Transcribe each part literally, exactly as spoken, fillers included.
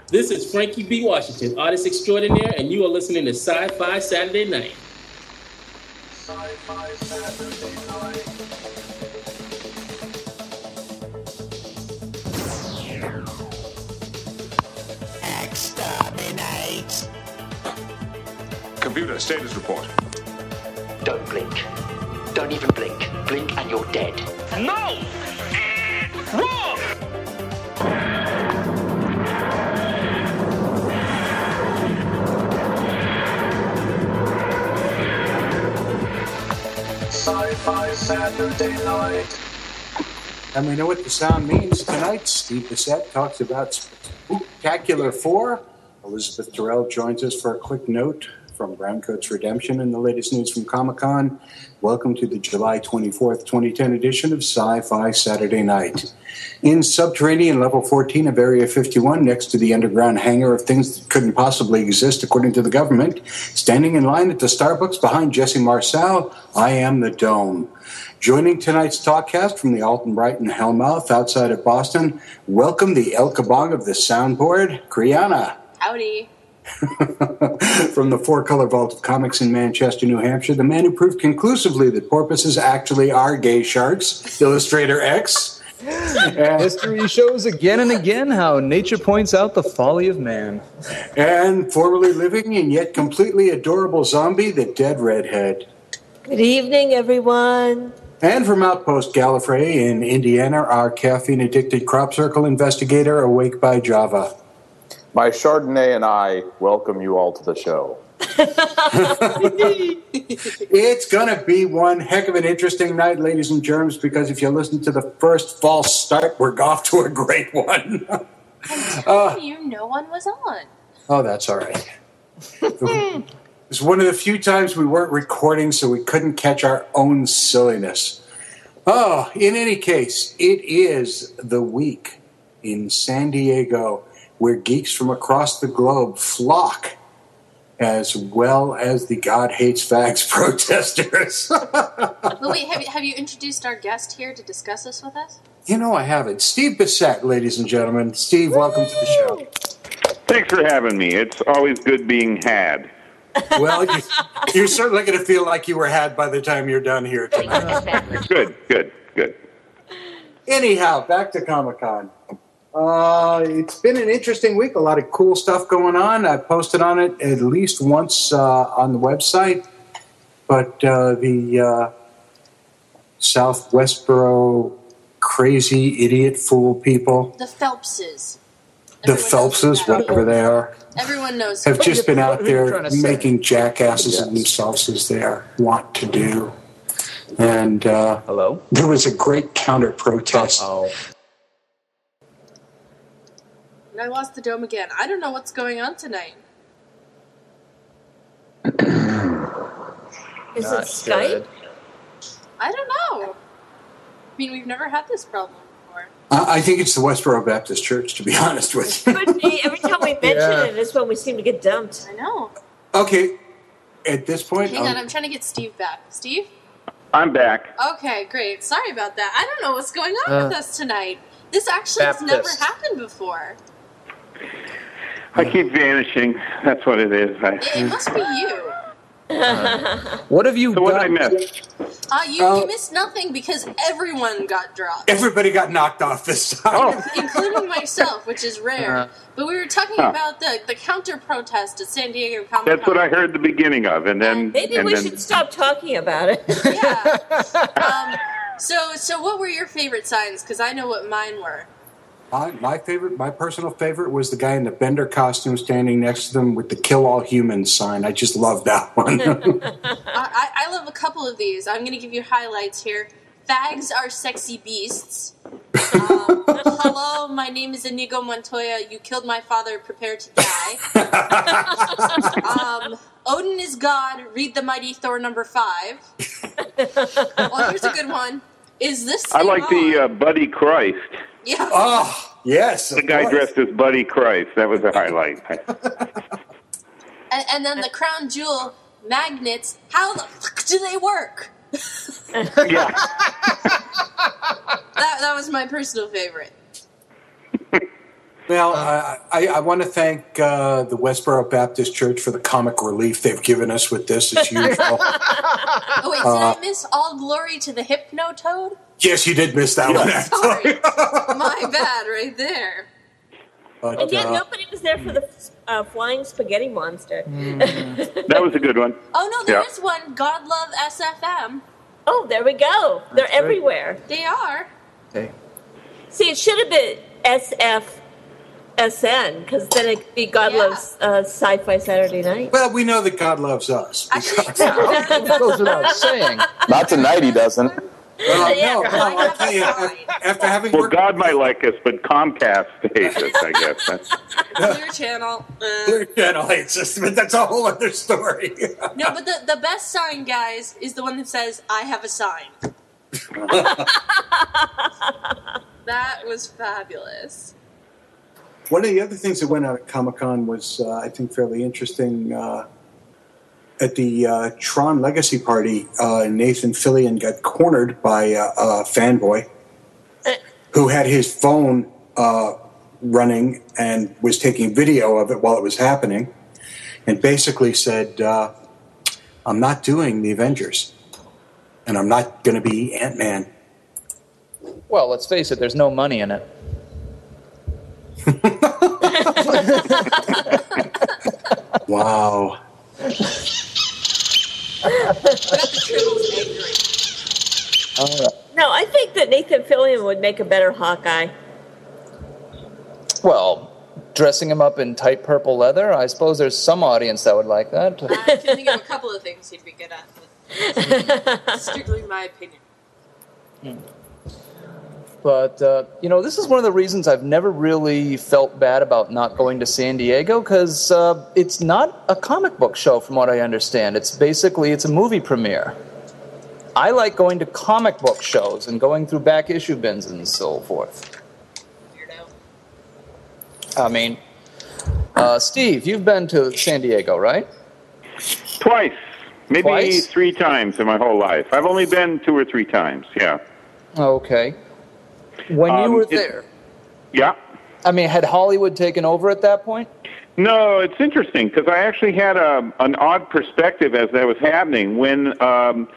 This is Frankie B. Washington, artist extraordinaire, and you are listening to Sci-Fi Saturday Night. Sci-Fi Saturday Night. Exterminate! Computer, status report. Don't blink. Don't even blink. Blink and you're dead. No! Wrong! Sci-Fi Saturday Night. And we know what the sound means tonight. Steve Bissette talks about Spooktacular four. Elizabeth Terrell joins us for a quick note from Browncoat's Redemption and the latest news from Comic-Con. Welcome to the July twenty-fourth, twenty ten edition of Sci-Fi Saturday Night. In Subterranean Level fourteen of Area fifty-one, next to the underground hangar of things that couldn't possibly exist according to the government, standing in line at the Starbucks behind Jesse Marcel, I am the Dome. Joining tonight's talkcast from the Alton Brighton Hellmouth outside of Boston, welcome the El Kabong of the soundboard, Kriana. Howdy. From the Four Color Vault of Comics in Manchester, New Hampshire, the man who proved conclusively that porpoises actually are gay sharks, Illustrator X. And history shows again and again how nature points out the folly of man. And formerly living and yet completely adorable zombie, the Dead Redhead. Good evening, everyone. And from Outpost Gallifrey in Indiana, our caffeine-addicted crop circle investigator, Awake by Java. My Chardonnay and I welcome you all to the show. It's going to be one heck of an interesting night, ladies and germs, because if you listen to the first false start, we're off to a great one. I'm telling uh, you, no one was on. Oh, that's all right. It's one of the few times we weren't recording, so we couldn't catch our own silliness. Oh, in any case, it is the week in San Diego where geeks from across the globe flock, as well as the God Hates Fags protesters. But wait, have you, have you introduced our guest here to discuss this with us? You know I haven't. Steve Bissette, ladies and gentlemen. Steve, Woo! Welcome to the show. Thanks for having me. It's always good being had. Well, you, you're certainly going to feel like you were had by the time you're done here tonight. Good, good, good. Anyhow, back to Comic-Con. Uh, it's been an interesting week. A lot of cool stuff going on. I posted on it at least once uh, on the website. But uh, the uh, South Westboro crazy idiot fool people. The Phelpses. The Phelpses, whatever they are. Everyone knows. Have just been out there making jackasses of themselves as they are wont to do. And uh, hello. There was a great counter-protest. Uh-oh. And I lost the dome again. I don't know what's going on tonight. Is Not it Skype? good. I don't know. I mean, we've never had this problem before. I think it's the Westboro Baptist Church, to be honest with you. Could be. Every time we mention Yeah. it, it's when we seem to get dumped. I know. Okay, at this point... Hang on, um, I'm trying to get Steve back. Steve? I'm back. Okay, great. Sorry about that. I don't know what's going on Uh, with us tonight. This actually has never Baptist. happened before. I keep vanishing. That's what it is. I, It, it must be you. What have you so what got? did I miss? Uh, you, Uh, you missed nothing because everyone got dropped. Everybody got knocked off this time. Oh, Including myself, which is rare. Uh, but we were talking Huh. about the, the counter-protest at San Diego Comic Con. that's what I heard the beginning of, and then Maybe and we then, should stop talking about it. Yeah. Um, so, so what were your favorite signs? Because I know what mine were. My, my favorite, my personal favorite, was the guy in the Bender costume standing next to them with the "Kill All Humans" sign. I just love that one. I, I, I love a couple of these. I'm going to give you highlights here. Fags are sexy beasts. Um, hello, my name is Inigo Montoya. You killed my father. Prepare to die. um, Odin is God. Read the Mighty Thor number five. Well, here's a good one. Is this I like on? the uh, Buddy Christ. Yeah. Oh, yes. The guy course. dressed as Buddy Christ. That was a highlight. And, and then the crown jewel magnets. How the fuck do they work? Yeah. That that was my personal favorite. Well, uh, I, I want to thank uh, the Westboro Baptist Church for the comic relief they've given us with this, as usual. Oh, wait, did Uh, I miss All Glory to the Hypnotoad? Yes, you did miss that one. Sorry. My bad right there. But, And yet uh, nobody was there for the uh, flying spaghetti monster. That was a good one. Oh, no, there Yeah. is one. God Love S F M. Oh, there we go. They're That's right. everywhere. They are. Okay. See, it should have been S F S N, because then it could be God Yeah. Loves uh, Sci-Fi Saturday Night. well, we know that God loves us. Actually, It goes without saying. Not tonight, he doesn't. Well, Yeah, no, right. no, I tell you, af- after having Well, worked God might like us, but Comcast hates us, I guess. That's- Clear Channel. Uh, Clear Channel hates us, but that's a whole other story. no, but the, the best sign, guys, is the one that says, I have a sign. That was fabulous. One of the other things that went out at Comic-Con was, uh, I think, fairly interesting. Uh, at the uh, Tron Legacy party, uh, Nathan Fillion got cornered by uh, a fanboy who had his phone uh, running and was taking video of it while it was happening, and basically said, uh, I'm not doing the Avengers, and I'm not going to be Ant-Man. Well, let's face it, there's no money in it. Wow. All right. No, I think that Nathan Fillion would make a better Hawkeye. Well, dressing him up in tight purple leather, I suppose there's some audience that would like that. I can think of a couple of things he'd be good at. But strictly my opinion. But, uh, you know, this is one of the reasons I've never really felt bad about not going to San Diego, because uh, it's not a comic book show, from what I understand. It's basically, it's a movie premiere. I like going to comic book shows and going through back issue bins and so forth. Weirdo. I mean, uh, Steve, you've been to San Diego, right? Twice. Maybe Twice? three times in my whole life. I've only been two or three times, yeah. Okay. When you Um, were it- there, Yeah. I mean, had Hollywood taken over at that point? No, it's interesting because I actually had a, an odd perspective as that was happening. When, um,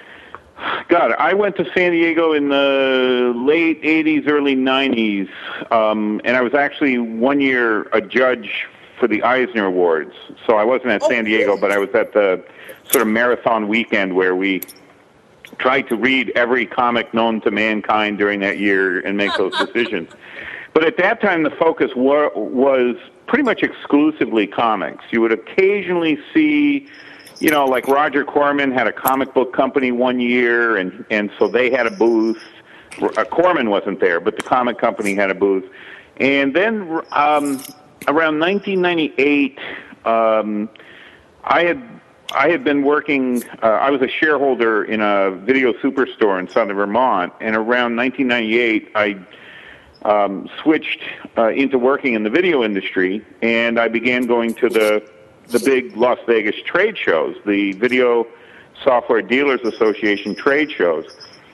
God, I went to San Diego in the late eighties, early nineties, um, and I was actually one year a judge for the Eisner Awards. So I wasn't at San Diego, but I was at the sort of marathon weekend where we tried to read every comic known to mankind during that year and make those decisions. But at that time, the focus wa- was pretty much exclusively comics. You would occasionally see, you know, like Roger Corman had a comic book company one year, and, and so they had a booth. Uh, Corman wasn't there, but the comic company had a booth. And then um, around nineteen ninety-eight, um, I had I had been working, uh, I was a shareholder in a video superstore in southern Vermont, and around nineteen ninety-eight, I um, switched uh, into working in the video industry, and I began going to the the big Las Vegas trade shows, the Video Software Dealers Association trade shows.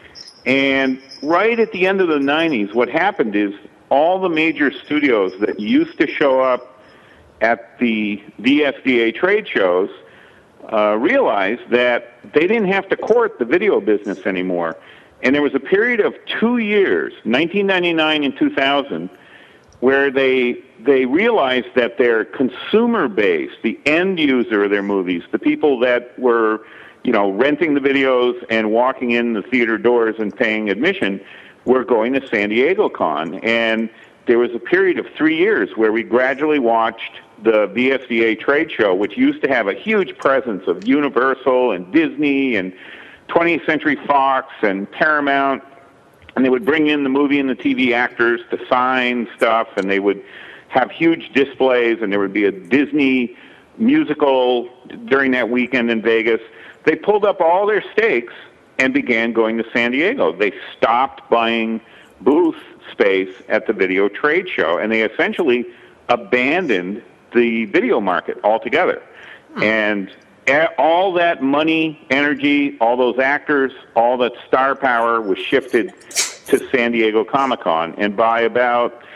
And right at the end of the nineties, what happened is all the major studios that used to show up at the V S D A trade shows uh, realized that they didn't have to court the video business anymore. And there was a period of two years, nineteen ninety-nine and two thousand, where they they realized that their consumer base, the end user of their movies, the people that were, you know, renting the videos and walking in the theater doors and paying admission, were going to San Diego Con. And there was a period of three years where we gradually watched the V S D A trade show, which used to have a huge presence of Universal and Disney and twentieth Century Fox and Paramount, and they would bring in the movie and the T V actors to sign stuff, and they would have huge displays, and there would be a Disney musical during that weekend in Vegas. They pulled up all their stakes and began going to San Diego. They stopped buying booth space at the video trade show, and they essentially abandoned the video market altogether. Hmm. And all that money, energy, all those actors, all that star power was shifted to San Diego Comic-Con. And by about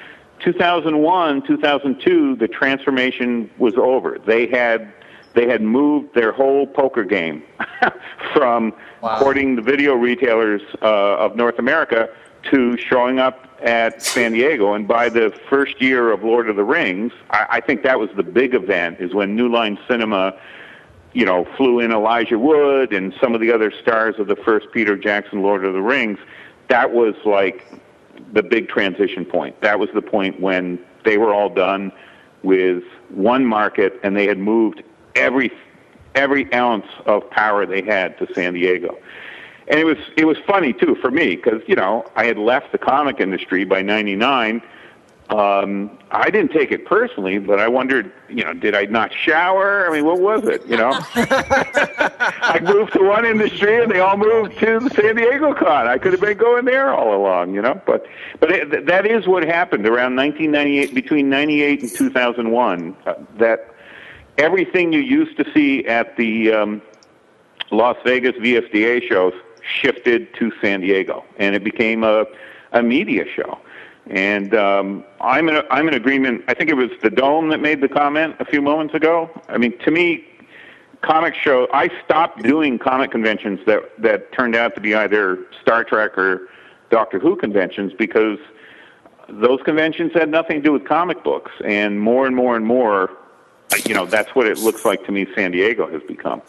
two thousand one, two thousand two, the transformation was over. They had they had moved their whole poker game from wow. courting the video retailers uh, of North America to showing up at San Diego. And by the first year of Lord of the Rings, I, I think that was the big event, is when New Line Cinema, you know, flew in Elijah Wood and some of the other stars of the first Peter Jackson Lord of the Rings. That was like the big transition point. That was the point when they were all done with one market and they had moved every every ounce of power they had to San Diego. And it was it was funny too for me because, you know, I had left the comic industry by ninety-nine. Um, I didn't take it personally, but I wondered, you know, did I not shower? I mean, what was it, you know? I moved to one industry and they all moved to the San Diego Con. I could have been going there all along, you know? But but it, that is what happened around nineteen ninety-eight, between ninety-eight and two thousand one, uh, that everything you used to see at the um, Las Vegas V S D A shows shifted to San Diego, and it became a, a media show. And um, I'm in, I'm in agreement. I think it was the Dome that made the comment a few moments ago. I mean, to me, comic show. I stopped doing comic conventions that that turned out to be either Star Trek or Doctor Who conventions because those conventions had nothing to do with comic books. And more and more and more, you know, that's what it looks like to me. San Diego has become.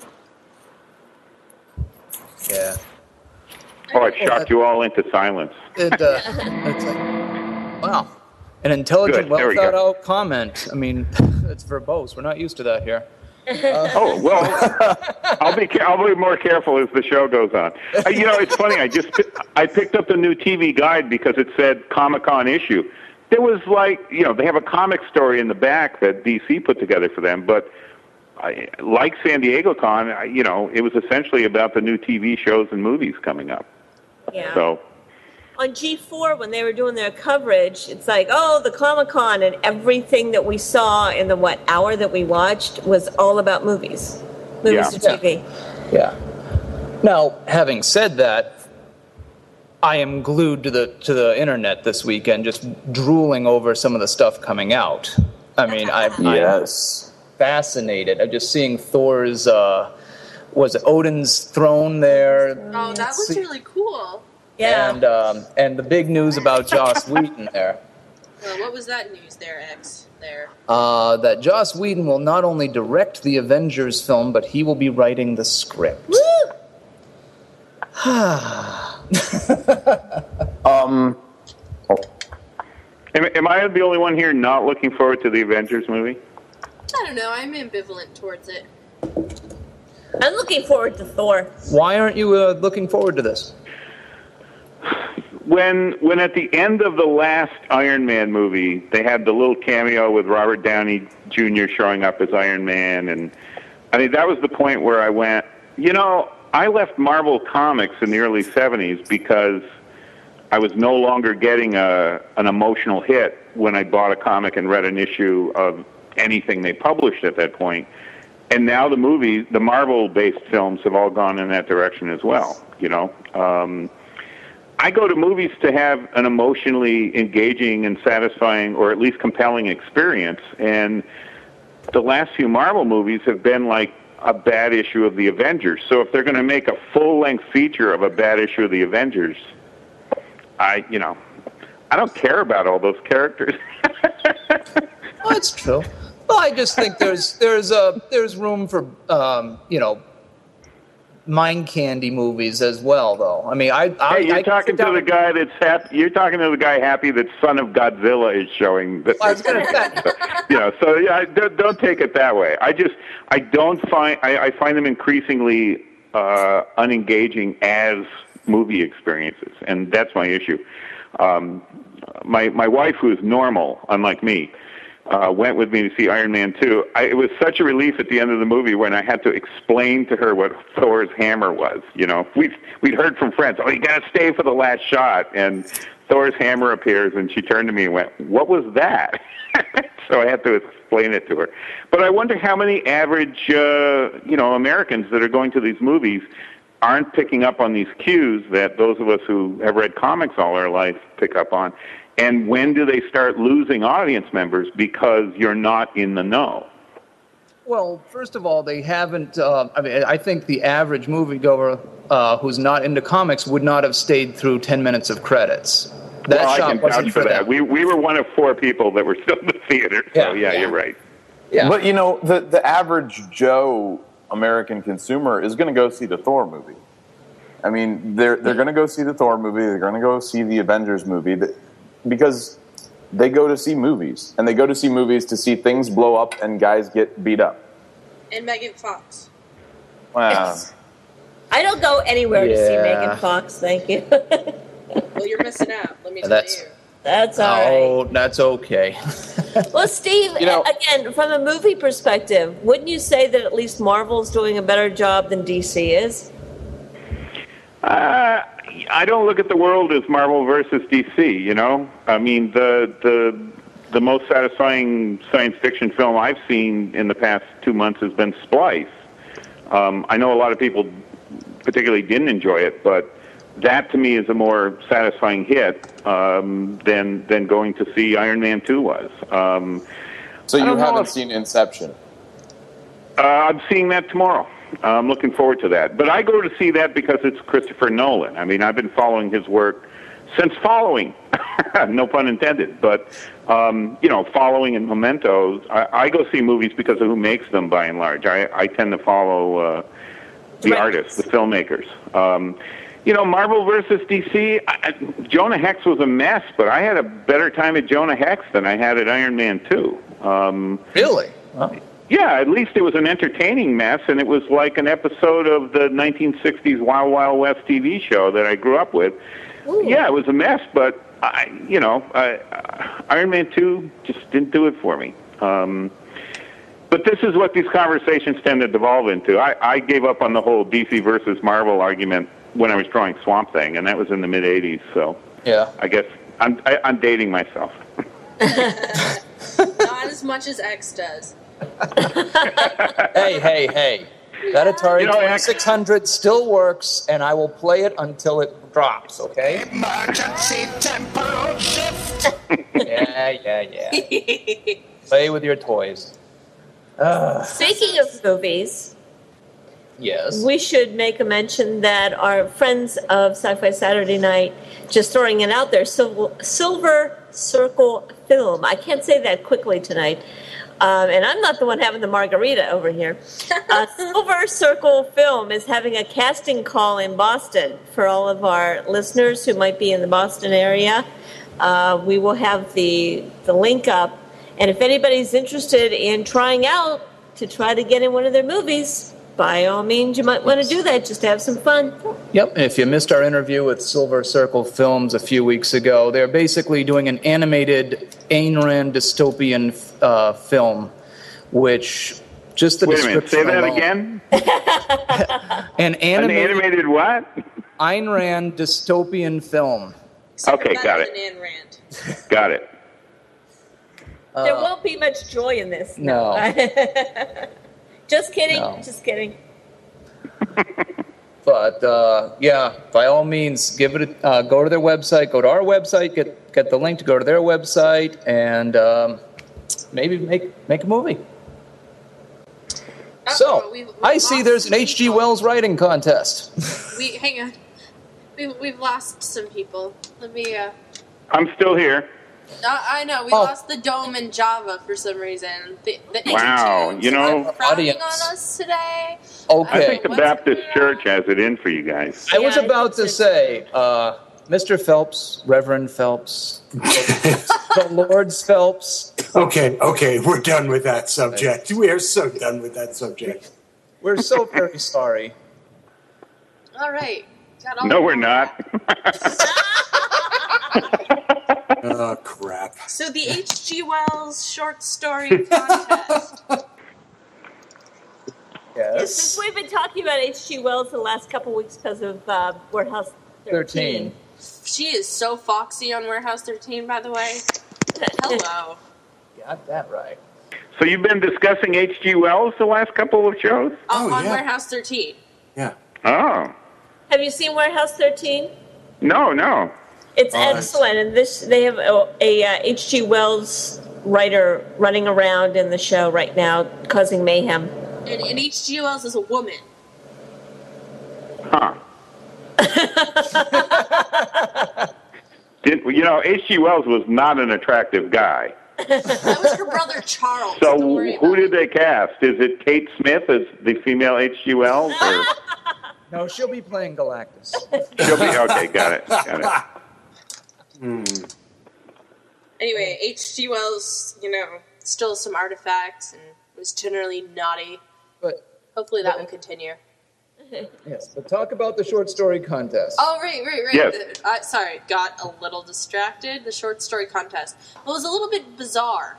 Yeah. Oh, I shocked you all into silence. It, uh, it's like, wow. An intelligent, Good. There we go. well-thought-out comment. I mean, it's verbose. We're not used to that here. Uh, oh, well, I'll be I'll be more careful as the show goes on. Uh, you know, it's funny. I just I picked up the new T V guide because it said Comic-Con issue. There was like, you know, they have a comic story in the back that D C put together for them, but I, like San Diego Con, I, you know, it was essentially about the new T V shows and movies coming up. Yeah. So on G four, when they were doing their coverage, it's like, oh, the Comic-Con, and everything that we saw in the, what, hour that we watched was all about movies. Movies Yeah. to T V. Yeah. yeah. Now, having said that, I am glued to the to the internet this weekend, just drooling over some of the stuff coming out. I mean, I've, Yes. I'm fascinated. I'm just seeing Thor's, uh, was it Odin's throne there? Oh, that looks really cool. Yeah. And um, and the big news about Joss Whedon there. Well, what was that news there, X? There. Uh, that Joss Whedon will not only direct the Avengers film, but he will be writing the script. Woo! um. Oh. am, am I the only one here not looking forward to the Avengers movie? I don't know. I'm ambivalent towards it. I'm looking forward to Thor. Why aren't you uh, looking forward to this? When when at the end of the last Iron Man movie, they had the little cameo with Robert Downey Junior showing up as Iron Man, and I mean that was the point where I went, you know, I left Marvel Comics in the early seventies because I was no longer getting a an emotional hit when I bought a comic and read an issue of anything they published at that point. And now the movies, the Marvel-based films have all gone in that direction as well, you know. Um, I go to movies to have an emotionally engaging and satisfying, or at least compelling experience. And the last few Marvel movies have been like a bad issue of the Avengers. So if they're going to make a full-length feature of a bad issue of the Avengers, I, you know, I don't care about all those characters. Well, that's true. Well, I just think there's there's uh, there's room for um, you know, mind candy movies as well, though. I mean, I, I hey, you're I talking to the guy that's happy. You're talking to the guy happy that Son of Godzilla is showing. That, I was gonna say. you know, so yeah, don't, don't take it that way. I just I don't find I, I find them increasingly uh, unengaging as movie experiences, and that's my issue. Um, my my wife, who is normal, unlike me, uh, went with me to see Iron Man two. I, it was such a relief at the end of the movie when I had to explain to her what Thor's hammer was. You know, we'd, we'd heard from friends, oh, you got to stay for the last shot. And Thor's hammer appears, and she turned to me and went, what was that? So I had to explain it to her. But I wonder how many average, uh, you know, Americans that are going to these movies aren't picking up on these cues that those of us who have read comics all our life pick up on. And when do they start losing audience members because you're not in the know? Well, first of all, they haven't. Uh, I mean, I think the average moviegoer uh, who's not into comics would not have stayed through ten minutes of credits. That well, shot I can wasn't vouch for for that. them. We we were one of four people that were still in the theater. So yeah, Yeah. you're right. Yeah. But, you know, the, the average Joe American consumer is going to go see the Thor movie. I mean, they're they're going to go see the Thor movie. They're going to go see the Avengers movie that, because they go to see movies. And they go to see movies to see things blow up and guys get beat up. And Megan Fox. Wow. I don't go anywhere to see Yeah. Megan Fox, thank you. Well, you're missing out. Let me tell That's- you. That's all right. Oh, that's okay. Well, Steve, You know- again, from a movie perspective, wouldn't you say that at least Marvel's doing a better job than D C is? Uh, I don't look at the world as Marvel versus D C. You know, I mean the the the most satisfying science fiction film I've seen in the past two months has been Splice. Um, I know a lot of people particularly didn't enjoy it, but that to me is a more satisfying hit um, than than going to see Iron Man two was. Um, So I you don't know haven't if- seen Inception? Uh, I'm seeing that tomorrow. I'm looking forward to that. But I go to see that because it's Christopher Nolan. I mean, I've been following his work since following, no pun intended, but, um, you know, following in Mementos. I, I go see movies because of who makes them, by and large. I, I tend to follow uh, the Right. artists, the filmmakers. Um, you know, Marvel versus D C, I, I, Jonah Hex was a mess, but I had a better time at Jonah Hex than I had at Iron Man two. Um, Really? Wow. yeah, at least it was an entertaining mess, and it was like an episode of the nineteen sixties Wild Wild West T V show that I grew up with. Ooh. Yeah, it was a mess, but I, you know, I, uh, Iron Man two just didn't do it for me. Um, but this is what these conversations tend to devolve into. I, I gave up on the whole D C versus Marvel argument when I was drawing Swamp Thing, and that was in the mid eighties. So Yeah. I guess I'm I, I'm dating myself. Not as much as X does. Hey, hey, hey. That Atari You know, I- twenty-six hundred still works, and I will play it until it drops, okay? Emergency temporal shift. Yeah, yeah, yeah. Play with your toys. Uh, Speaking of movies, yes. we should make a mention that our friends of Sci-Fi Saturday Night, just throwing it out there, Silver, Silver Circle Film. I can't say that quickly tonight. Um, and I'm not the one having the margarita over here. Uh, Silver Circle Film is having a casting call in Boston for all of our listeners who might be in the Boston area. Uh, we will have the the link up. And if anybody's interested in trying out to try to get in one of their movies, by all means, you might want to do that just to have some fun. Yep, and if you missed our interview with Silver Circle Films a few weeks ago, they're basically doing an animated Ayn Rand dystopian uh, film, which just the Wait a minute, say description that alone- again? An An animated, animated what? Ayn Rand dystopian film. Okay, got Better it. than Ayn Rand. Got it. There won't be much joy in this. No. Just kidding. No. Just kidding. But uh, yeah, by all means, give it. A, uh, go to their website. Go to our website. Get get the link to go to their website, and um, maybe make make a movie. Uh-oh, So we've- we've I see lost there's an some H G people. Wells writing contest. We hang on. We we've lost some people. Let me. Uh, I'm still here. uh, I know we Oh. lost the dome in Java for some reason. The, the Wow, Intertunes you know- are frowning Audience. on us today. I Okay, think the What's Baptist going on? Church has it in for you guys. I was Yeah, I about think to so, say, uh, Mister Phelps, Reverend Phelps, the Lord's Phelps. Okay, okay, we're done with that subject. We are so done with that subject. We're so very sorry. All right. Got all No, the- we're not. Oh, crap. So the H G Wells short story contest. Since Yes. we've been talking about H G Wells the last couple weeks because of uh, Warehouse thirteen. Thirteen. She is so foxy on Warehouse thirteen, by the way. Hello. Got that right. So you've been discussing H G Wells the last couple of shows? Oh, on yeah. Warehouse thirteen. Yeah. Oh. Have you seen Warehouse thirteen? No, no. It's Oh, excellent, and this they have a, a uh, H G. Wells writer running around in the show right now, causing mayhem. And, and H G. Wells is a woman. Huh. Did, you know, H G. Wells was not an attractive guy. That was her brother Charles. So Don't worry who about did they cast? Is it Kate Smith as the female H G. Wells? Or? No, she'll be playing Galactus. She'll be, okay, got it. Got it. Hmm. Anyway, H G. Wells, you know, stole some artifacts and was generally naughty. But hopefully that will continue. yes, but talk about the short story contest. Oh, right, right, right. Yes. Uh, sorry, got a little distracted. The short story contest. It was a little bit bizarre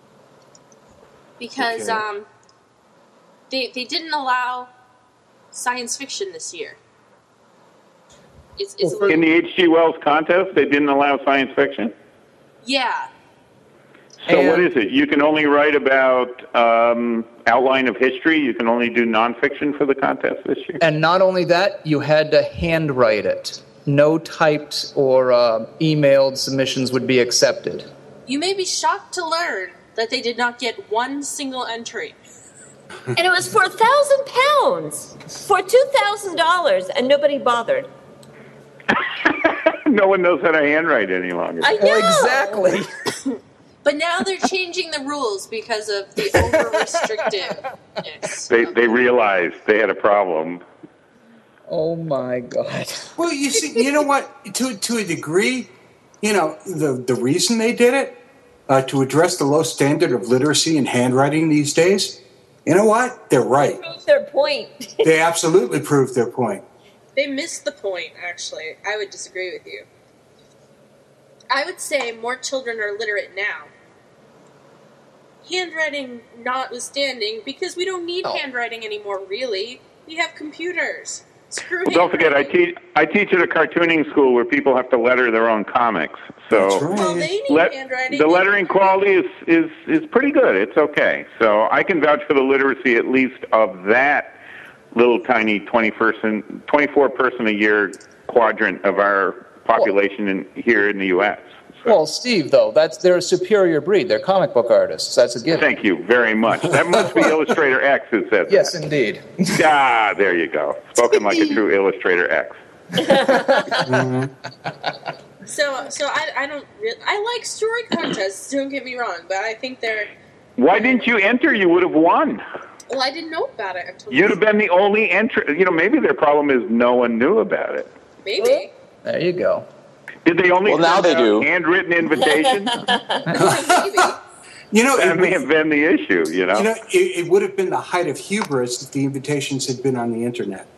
because Okay. um, they they didn't allow science fiction this year. It's, it's a little, In the H G. Wells contest, they didn't allow science fiction? yeah. So And- what is it? You can only write about um, outline of history? You can only do nonfiction for the contest this year? And not only that, you had to handwrite it. No typed or uh, emailed submissions would be accepted. You may be shocked to learn that they did not get one single entry. And it was for a thousand pounds, for two thousand dollars, and nobody bothered. No one knows how to handwrite any longer. I know. Well, exactly. But now they're changing the rules because of the over-restrictiveness. They, they realized they had a problem. Oh my God. Well, you see, you know what? To to a degree, you know, the the reason they did it uh, to address the low standard of literacy and handwriting these days. You know what? They're right. Prove their point. They absolutely proved their point. They missed the point, actually. I would disagree with you. I would say more children are literate now. Handwriting notwithstanding, because we don't need Oh. handwriting anymore, really. We have computers. Screw Well, don't forget, I handwriting. teach I teach at a cartooning school where people have to letter their own comics. So That's right. Well, they need let, handwriting. the lettering quality is, is, is pretty good. It's okay. So I can vouch for the literacy at least of that little tiny twenty person, twenty-four person a year quadrant of our population in, here in the U S. So, Well, Steve, though, that's they're a superior breed. They're comic book artists. That's a given. thank you very much. That must be Illustrator X who said Yes, that. indeed. Ah, there you go. Spoken like a true Illustrator X. So, so I, I don't. Re- I like story contests. Don't get me wrong, but I think they're. Why didn't you enter? You would have won. Well, I didn't know about it until You'd have been the only entry. You know, maybe their problem is no one knew about it. maybe. There you go. Did they only Well, now send they out do. handwritten invitations? Maybe. You know, That it, may have been the issue, you know? you know, it, it would have been the height of hubris if the invitations had been on the internet.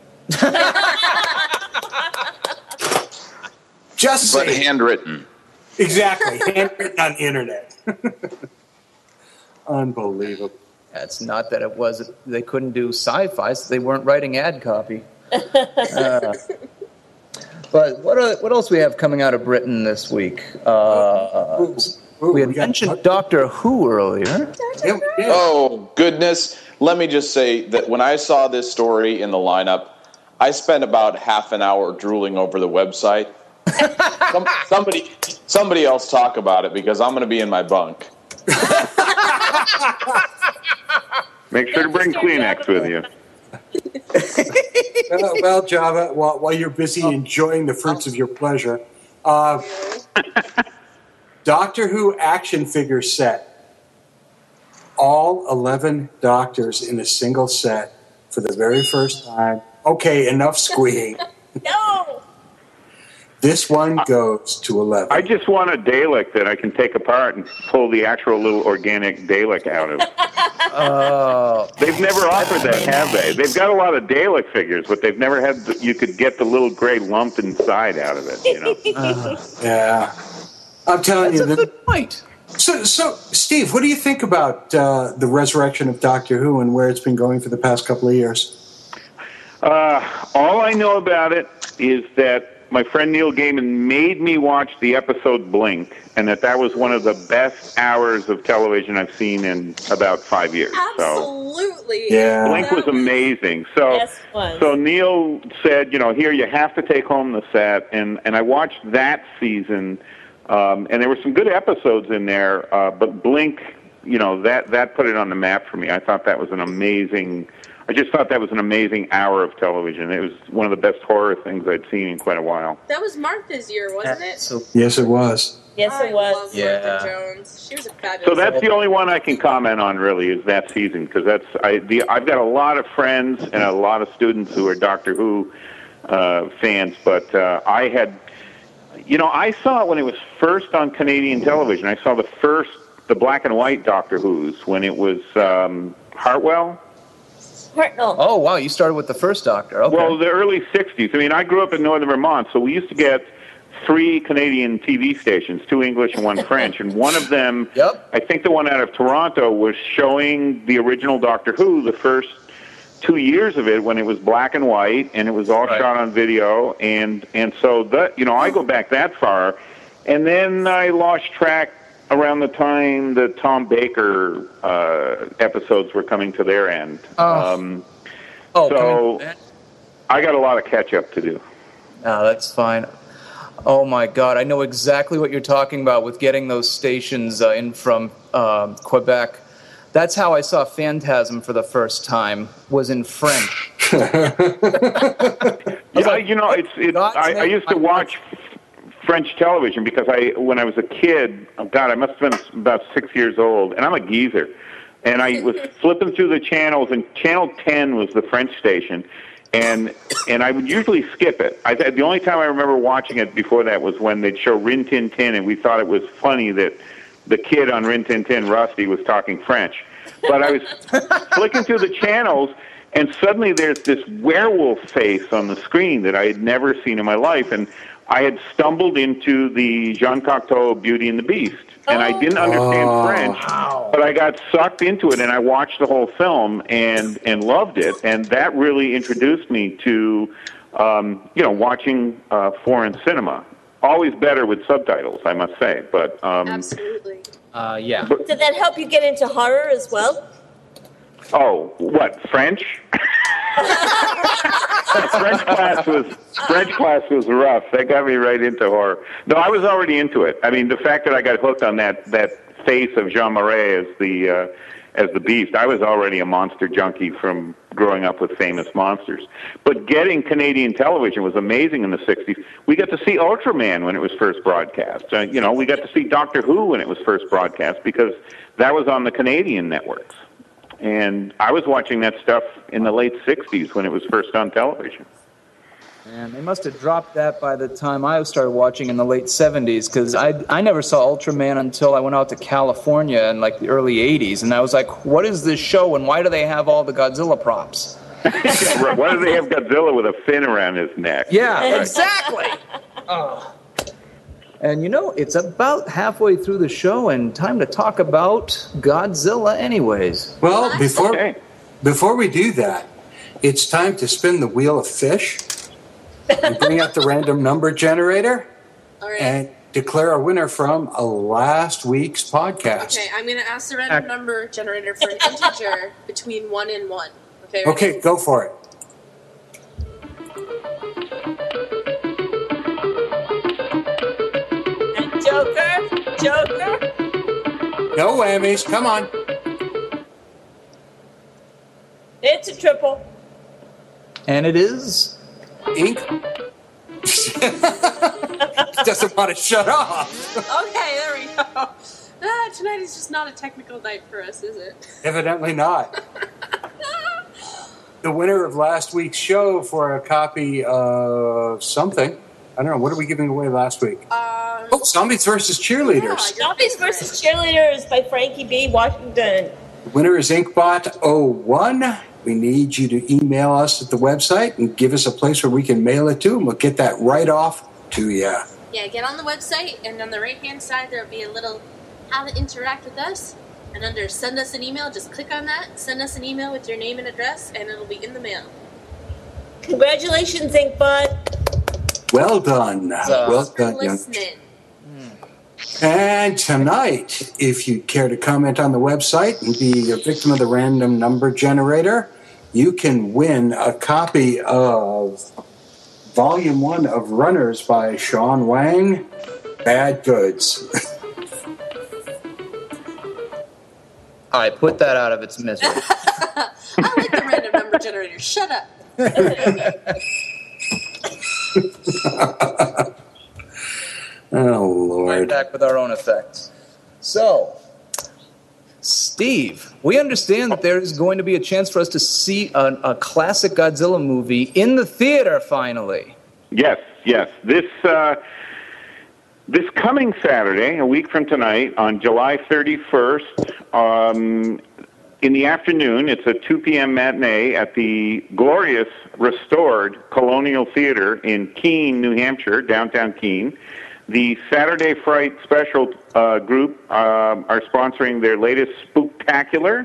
Just But saying. handwritten. Exactly, handwritten on the internet. Unbelievable. It's not that it was they couldn't do sci-fi, so they weren't writing ad copy. Uh, but what uh, what else we have coming out of Britain this week? Uh, Ooh, ooh, we had we got- mentioned Doctor Who earlier. Yeah, yeah. Oh, goodness. Let me just say that when I saw this story in the lineup, I spent about half an hour drooling over the website. Some, somebody, somebody else talk about it because I'm going to be in my bunk. Make sure to bring Kleenex with you. well, well, Java, while, while you're busy enjoying the fruits of your pleasure, uh, Doctor Who action figure set. All eleven Doctors in a single set for the very first time. Okay, enough squeeing. No. This one goes to eleven. I just want a Dalek that I can take apart and pull the actual little organic Dalek out of. Oh, They've never offered that, have they? They've got a lot of Dalek figures, but they've never had. The, you could get the little gray lump inside out of it. You know. Yeah. I'm telling that's you. a The, good point. so, so, Steve, what do you think about uh, the resurrection of Doctor Who and where it's been going for the past couple of years? Uh, all I know about it is that my friend Neil Gaiman made me watch the episode Blink, and that that was one of the best hours of television I've seen in about five years. So Absolutely. Yeah. Blink was amazing. So, Yes, it was. so Neil said, you know, here you have to take home the set, and and I watched that season, um, and there were some good episodes in there. Uh, but Blink, you know, that that put it on the map for me. I thought that was an amazing. I just thought that was an amazing hour of television. It was one of the best horror things I'd seen in quite a while. That was Martha's year, wasn't it? So Yes, it was. Yes, I it was. love Yeah. Martha Jones. She was a fabulous. So that's the only one I can comment on, really, is that season, because that's I. The, I've got a lot of friends and a lot of students who are Doctor Who uh, fans, but uh, I had, you know, I saw it when it was first on Canadian television. I saw the first, the black and white Doctor Who's when it was um, Hartwell. Hartnell. Oh, wow, you started with the first Doctor. Okay. Well, the early sixties. I mean, I grew up in northern Vermont, so we used to get three Canadian T V stations, two English and one French, and one of them, Yep. I think the one out of Toronto, was showing the original Doctor Who, the first two years of it when it was black and white, and it was all Right. shot on video, and, and so, that, you know, I go back that far, and then I lost track around the time the Tom Baker uh, episodes were coming to their end. Oh. Um, oh, so- coming back? I got a lot of catch-up to do. No, that's fine. Oh my God, I know exactly what you're talking about with getting those stations uh, in from um Quebec. That's how I saw Phantasm for the first time, was in French. Yeah, you know, it's it's. God's I, I name, used to I- watch French television because I, when I was a kid, oh God, I must have been about six years old, and I'm a geezer, and I was flipping through the channels, and Channel ten was the French station, and and I would usually skip it. I, the only time I remember watching it before that was when they'd show Rin Tin Tin, and we thought it was funny that the kid on Rin Tin Tin, Rusty, was talking French. But I was flicking through the channels, and suddenly there's this werewolf face on the screen that I had never seen in my life, and I had stumbled into the Jean Cocteau Beauty and the Beast, and I didn't understand Oh. French, but I got sucked into it, and I watched the whole film and and loved it, and that really introduced me to, um, you know, watching uh, foreign cinema. Always better with subtitles, I must say, but um, Absolutely. Uh, yeah. Did that help you get into horror as well? oh, what, French? French class was French class was rough. That got me right into horror. No, I was already into it. I mean, the fact that I got hooked on that that face of Jean Marais as the uh, as the Beast, I was already a monster junkie from growing up with famous monsters. But getting Canadian television was amazing in the sixties. We got to see Ultraman when it was first broadcast. Uh, you know, we got to see Doctor Who when it was first broadcast because that was on the Canadian networks. And I was watching that stuff in the late sixties when it was first on television. Man, they must have dropped that by the time I started watching in the late seventies, because I, I never saw Ultraman until I went out to California in like the early eighties, and I was like, what is this show, and why do they have all the Godzilla props? Why do they have Godzilla with a fin around his neck? Yeah, exactly. Oh. And you know, it's about halfway through the show, and time to talk about Godzilla anyways. Well, before Okay. before we do that, it's time to spin the wheel of fish and bring out the random number generator All right. and declare a winner from a last week's podcast. Okay, I'm going to ask the random number generator for an integer between one and one. Okay. ready? Okay, go for it. And Joker, Joker. No whammies. Come on. It's a triple. And it is... Ink. Doesn't want to shut off. Okay, there we go. Ah, tonight is just not a technical night for us, is it? Evidently not. The winner of last week's show for a copy of something. I don't know. What are we giving away last week? Um, Oh, Zombies versus Cheerleaders. Yeah, Zombies versus Cheerleaders by Frankie B. Washington. The winner is Inkbot oh one. We need you to email us at the website and give us a place where we can mail it to, and we'll get that right off to you. yeah, get on the website, and on the right-hand side, there'll be a little how to interact with us. And under send us an email, just click on that, send us an email with your name and address, and it'll be in the mail. Congratulations, Inkbot. Well done. Uh, well Thanks for done, young. listening. And tonight, if you care to comment on the website and be a victim of the random number generator, you can win a copy of Volume one of Runners by Sean Wang, Bad Goods. All right, put that out of its misery. I like the random number generator. Shut up. Oh, Lord. Right back with our own effects. So, Steve, we understand that there is going to be a chance for us to see a, a classic Godzilla movie in the theater finally. Yes, yes. This uh, this coming Saturday, a week from tonight, on July thirty-first, um, in the afternoon, it's a two p.m. matinee at the glorious, restored Colonial Theater in Keene, New Hampshire, downtown Keene. The Saturday Fright Special uh, group uh, are sponsoring their latest Spooktacular.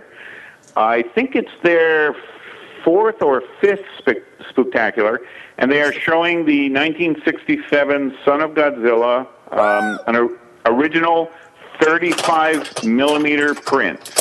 I think it's their fourth or fifth spe- Spooktacular, and they are showing the nineteen sixty-seven Son of Godzilla, um, an or- original thirty-five millimeter print.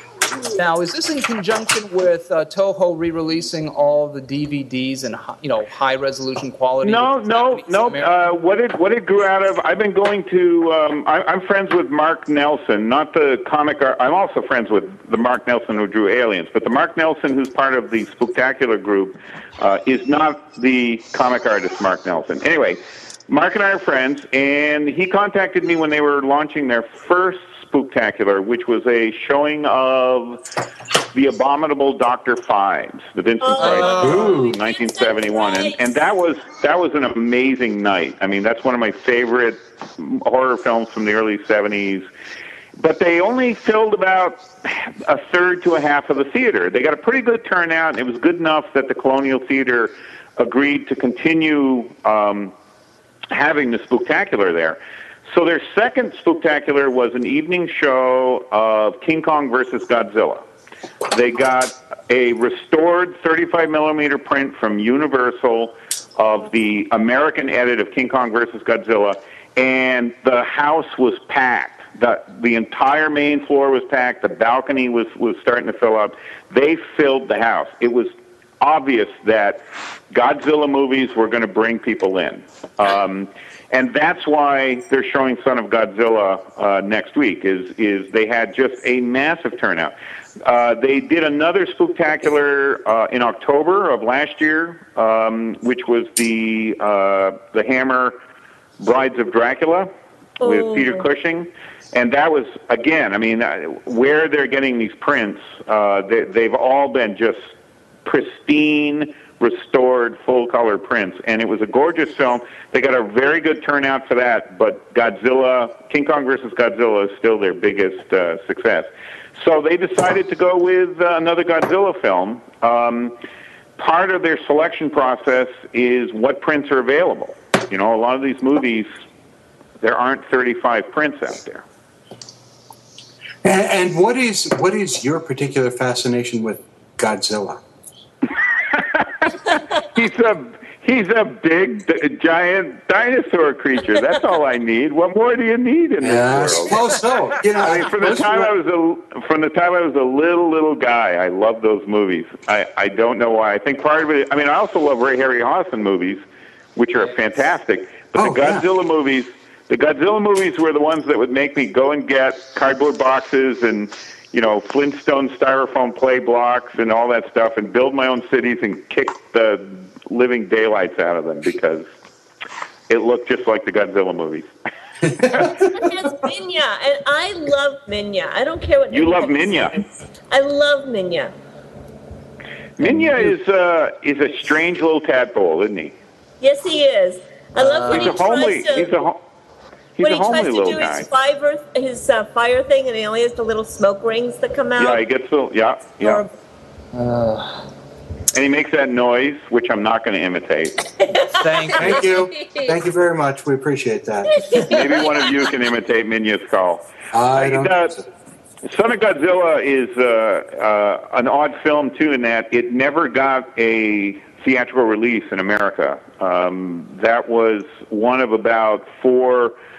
Now, is this in conjunction with uh, Toho re-releasing all the D V Ds and you know high resolution quality? No, no, no. Uh, what it what it grew out of. I've been going to. Um, I, I'm friends with Mark Nelson, not the comic art. I'm also friends with the Mark Nelson who drew Aliens, but the Mark Nelson who's part of the Spooktacular group uh, is not the comic artist Mark Nelson. Anyway, Mark and I are friends, and he contacted me when they were launching their first Spooktacular, which was a showing of the abominable Doctor Fives, the Vincent Price Oh. in nineteen seventy-one, and and that was that was an amazing night. I mean, that's one of my favorite horror films from the early seventies. But they only filled about a third to a half of the theater. They got a pretty good turnout, and it was good enough that the Colonial Theater agreed to continue um, having the Spooktacular there. So their second Spooktacular was an evening show of King Kong versus Godzilla. They got a restored thirty-five millimeter print from Universal of the American edit of King Kong versus Godzilla, and the house was packed. The, the entire main floor was packed. The balcony was, was starting to fill up. They filled the house. It was obvious that Godzilla movies were going to bring people in. Um, and that's why they're showing Son of Godzilla uh, next week, is, is they had just a massive turnout. Uh, they did another Spooktacular uh, in October of last year, um, which was the uh, the Hammer Brides of Dracula with Oh. Peter Cushing. And that was, again, I mean, uh, where they're getting these prints, uh, they, they've all been just pristine, restored, full-color prints. And it was a gorgeous film. They got a very good turnout for that, but Godzilla, King Kong versus Godzilla is still their biggest uh, success. So they decided to go with uh, another Godzilla film. Um, part of their selection process is what prints are available. You know, a lot of these movies, there aren't thirty-five prints out there. And, and what is what is your particular fascination with Godzilla? He's a he's a big, d- giant dinosaur creature. That's all I need. What more do you need in this Yeah, I world? suppose so. You know, I mean, from the most time of- I was a from the time I was a little little guy, I loved those movies. I, I don't know why. I think part of it. I mean, I also love Ray Harryhausen movies, which are fantastic. But Oh, the Godzilla yeah. movies, the Godzilla movies were the ones that would make me go and get cardboard boxes and, you know, Flintstone styrofoam play blocks and all that stuff, and build my own cities and kick the living daylights out of them because it looked just like the Godzilla movies. It has Minya, and I love Minya. I don't care what You love anybody Minya. says. I love Minya. Minya is uh, is a strange little tadpole, isn't he? Yes, he is. I love when He's he a homely. tries to He's a ho- he's when a he tries homely to little do guy. his fire his uh, fire thing, and he only has the little smoke rings that come out. Yeah, he gets the yeah yeah, Or- and he makes that noise, which I'm not going to imitate. Thank you. Thank you. Thank you very much. We appreciate that. Maybe one of you can imitate Minya's call. I don't Uh, think so. Son of Godzilla is uh, uh, an odd film too, in that it never got a theatrical release in America. Um, that was one of about four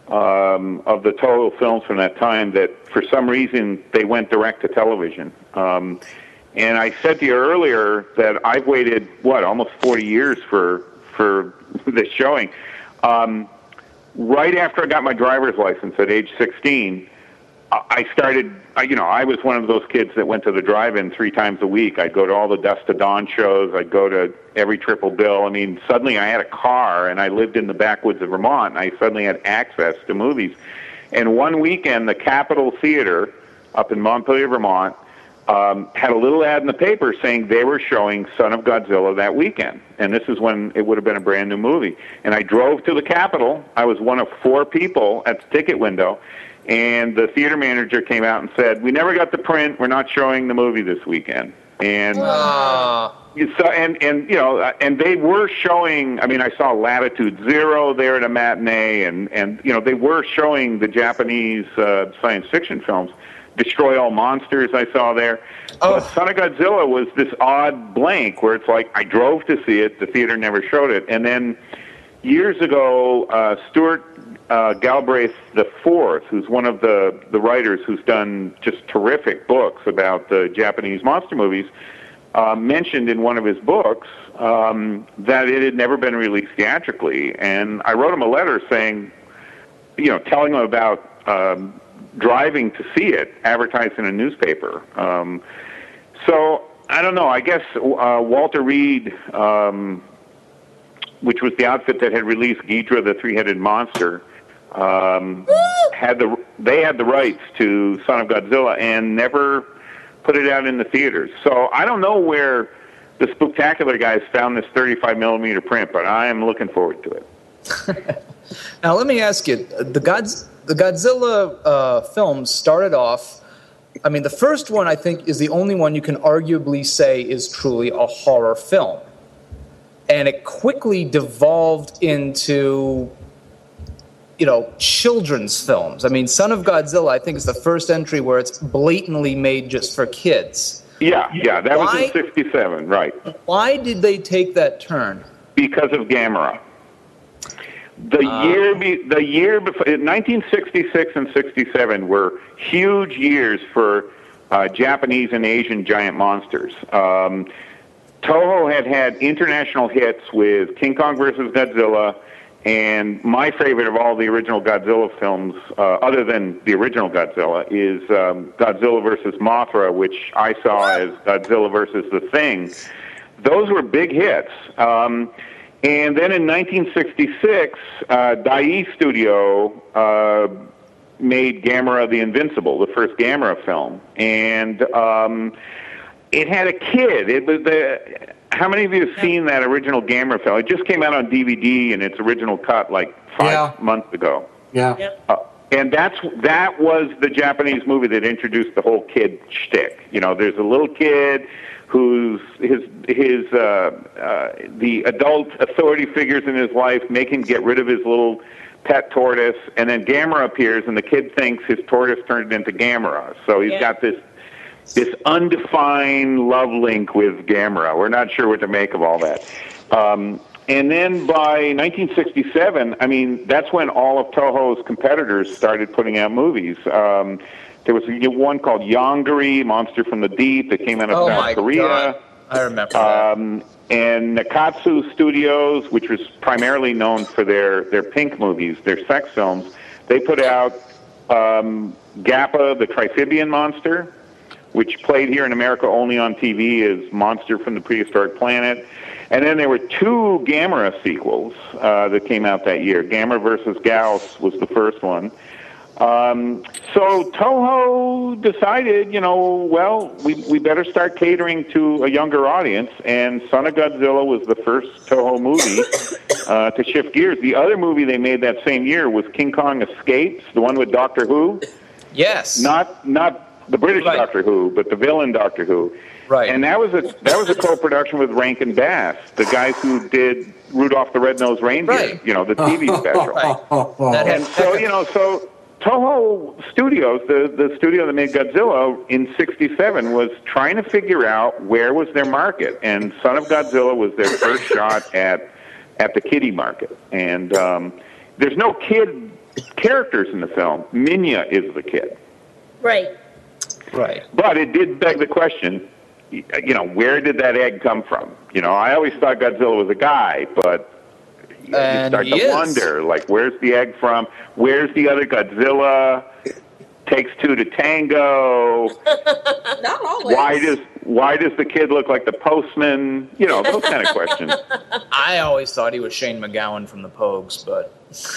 um, of the Toho films from that time that for some reason they went direct to television. Um, and I said to you earlier that I've waited, what, almost forty years for for this showing. Um, right after I got my driver's license at age sixteen, I started, you know, I was one of those kids that went to the drive-in three times a week. I'd go to all the Dusk to Dawn shows. I'd go to every Triple Bill. I mean, suddenly I had a car, and I lived in the backwoods of Vermont, and I suddenly had access to movies. And one weekend, the Capitol Theater up in Montpelier, Vermont, um, had a little ad in the paper saying they were showing Son of Godzilla that weekend. And this is when it would have been a brand-new movie. And I drove to the Capitol. I was one of four people at the ticket window. And the theater manager came out and said, "We never got the print. We're not showing the movie this weekend." And uh, so, and and you know, and they were showing. I mean, I saw Latitude Zero there at a matinee, and and you know, they were showing the Japanese uh, science fiction films. Destroy All Monsters, I saw there. Oh. But Son of Godzilla was this odd blank where it's like I drove to see it, the theater never showed it, and then years ago, uh, Stuart. Uh, Galbraith the Fourth, who's one of the, the writers who's done just terrific books about the Japanese monster movies, uh, mentioned in one of his books um, that it had never been released theatrically. And I wrote him a letter saying, you know, telling him about um, driving to see it, advertised in a newspaper. Um, so, I don't know, I guess uh, Walter Reed, um, which was the outfit that had released Ghidra, the three-headed monster, Um, had the they had the rights to Son of Godzilla and never put it out in the theaters. So I don't know where the Spooktacular guys found this thirty-five millimeter print, but I am looking forward to it. Now let me ask you: the Godz the Godzilla uh, films started off. I mean, the first one I think is the only one you can arguably say is truly a horror film, and it quickly devolved into, you know, children's films. I mean, Son of Godzilla, I think, is the first entry where it's blatantly made just for kids. Yeah, yeah, that Why, was in sixty-seven, right. Why did they take that turn? Because of Gamera. The uh, year be, the year before, nineteen sixty-six and sixty-seven were huge years for uh, Japanese and Asian giant monsters. Um, Toho had had international hits with King Kong versus Godzilla, and my favorite of all the original Godzilla films, uh, other than the original Godzilla, is um, Godzilla versus Mothra, which I saw as Godzilla versus The Thing. Those were big hits. Um, and then in nineteen sixty-six, uh, Dai Studio uh, made Gamera the Invincible, the first Gamera film. And um, it had a kid. It was the... How many of you have seen that original Gamera film? It just came out on D V D in its original cut like five yeah. months ago. Yeah. Yeah. Uh, and that's that was the Japanese movie that introduced the whole kid shtick. You know, there's a little kid who's his his uh, uh, the adult authority figures in his life make him get rid of his little pet tortoise, and then Gamera appears, and the kid thinks his tortoise turned into Gamera. So he's yeah. got this. This undefined love link with Gamera. We're not sure what to make of all that. Um, and then by nineteen sixty-seven, I mean, that's when all of Toho's competitors started putting out movies. Um, there was one called Yongari, Monster from the Deep, that came out of oh South my Korea. God. I remember um, that. And Nakatsu Studios, which was primarily known for their, their pink movies, their sex films, they put out um, Gappa, the Triphibian monster, which played here in America only on T V as Monster from the Prehistoric Planet. And then there were two Gamera sequels uh, that came out that year. Gamera versus Gauss was the first one. Um, so Toho decided, you know, well, we, we better start catering to a younger audience, and Son of Godzilla was the first Toho movie uh, to shift gears. The other movie they made that same year was King Kong Escapes, the one with Doctor Who. Yes. Not not... the British right. Doctor Who, but the villain Doctor Who. Right. And that was a that was a co-production with Rankin Bass, the guys who did Rudolph the Red-Nosed Reindeer, right. you know, the T V special. Right. That and so, you know, so Toho Studios, the, the studio that made Godzilla in sixty-seven, was trying to figure out where was their market, and Son of Godzilla was their first shot at at the kiddie market. And um, there's no kid characters in the film. Minya is the kid. Right. Right. But it did beg the question, you know, where did that egg come from? You know, I always thought Godzilla was a guy, but you And start he to is. wonder, like, where's the egg from? Where's the other Godzilla? Takes two to tango. Not always. Why does why does the kid look like the postman? You know, those kind of questions. I always thought he was Shane McGowan from the Pogues, but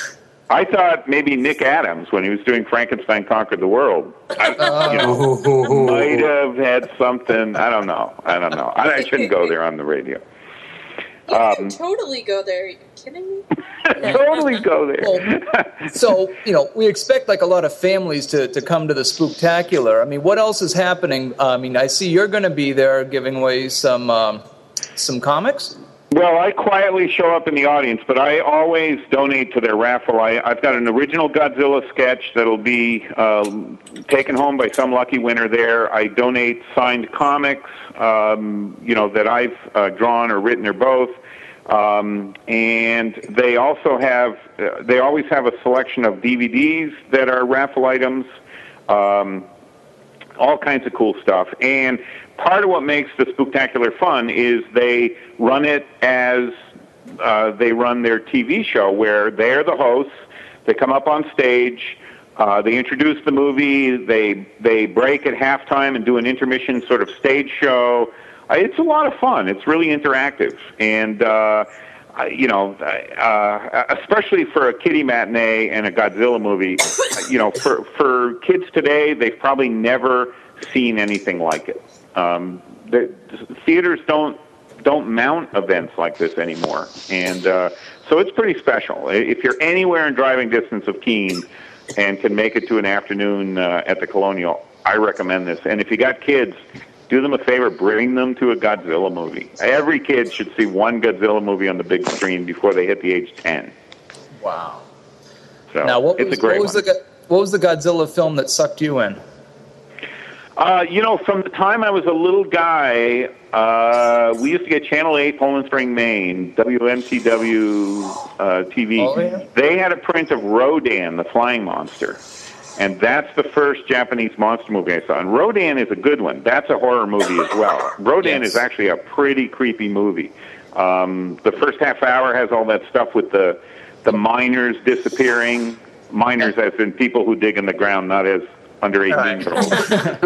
I thought maybe Nick Adams, when he was doing Frankenstein Conquered the World, I, you know, might have had something. I don't know. I don't know. I, I shouldn't go there on the radio. You Um, can totally go there. Are you kidding me? totally go there. Well, so, you know, we expect like a lot of families to, to come to the Spooktacular. I mean, what else is happening? I mean, I see you're going to be there giving away some um, some comics. Well, I quietly show up in the audience, but I always donate to their raffle. I, I've got an original Godzilla sketch that'll be um, taken home by some lucky winner there. I donate signed comics, um, you know, that I've uh, drawn or written or both. Um, and they also have, uh, they always have a selection of D V Ds that are raffle items, um, all kinds of cool stuff. And part of what makes the Spooktacular fun is they run it as uh, they run their T V show, where they're the hosts. They come up on stage, uh, they introduce the movie, they they break at halftime and do an intermission sort of stage show. Uh, it's a lot of fun. It's really interactive, and uh, uh, you know, uh, especially for a kiddie matinee and a Godzilla movie. You know, for for kids today, they've probably never seen anything like it. Um, the, the theaters don't don't mount events like this anymore, and uh, so it's pretty special. If you're anywhere in driving distance of Keene and can make it to an afternoon uh, at the Colonial, I recommend this. And if you got kids, do them a favor, bring them to a Godzilla movie. Every kid should see one Godzilla movie on the big screen before they hit the age ten. Wow. So Now, what it's was, a great what was one. the what was the Godzilla film that sucked you in? Uh, you know, from the time I was a little guy, uh, we used to get Channel eight, Poland Spring, Maine, W M T W uh, T V. Oh, yeah? They had a print of Rodan, the flying monster. And that's the first Japanese monster movie I saw. And Rodan is a good one. That's a horror movie as well. Rodan Yes. is actually a pretty creepy movie. Um, the first half hour has all that stuff with the the miners disappearing. Miners as in people who dig in the ground, not as under eighteen year olds.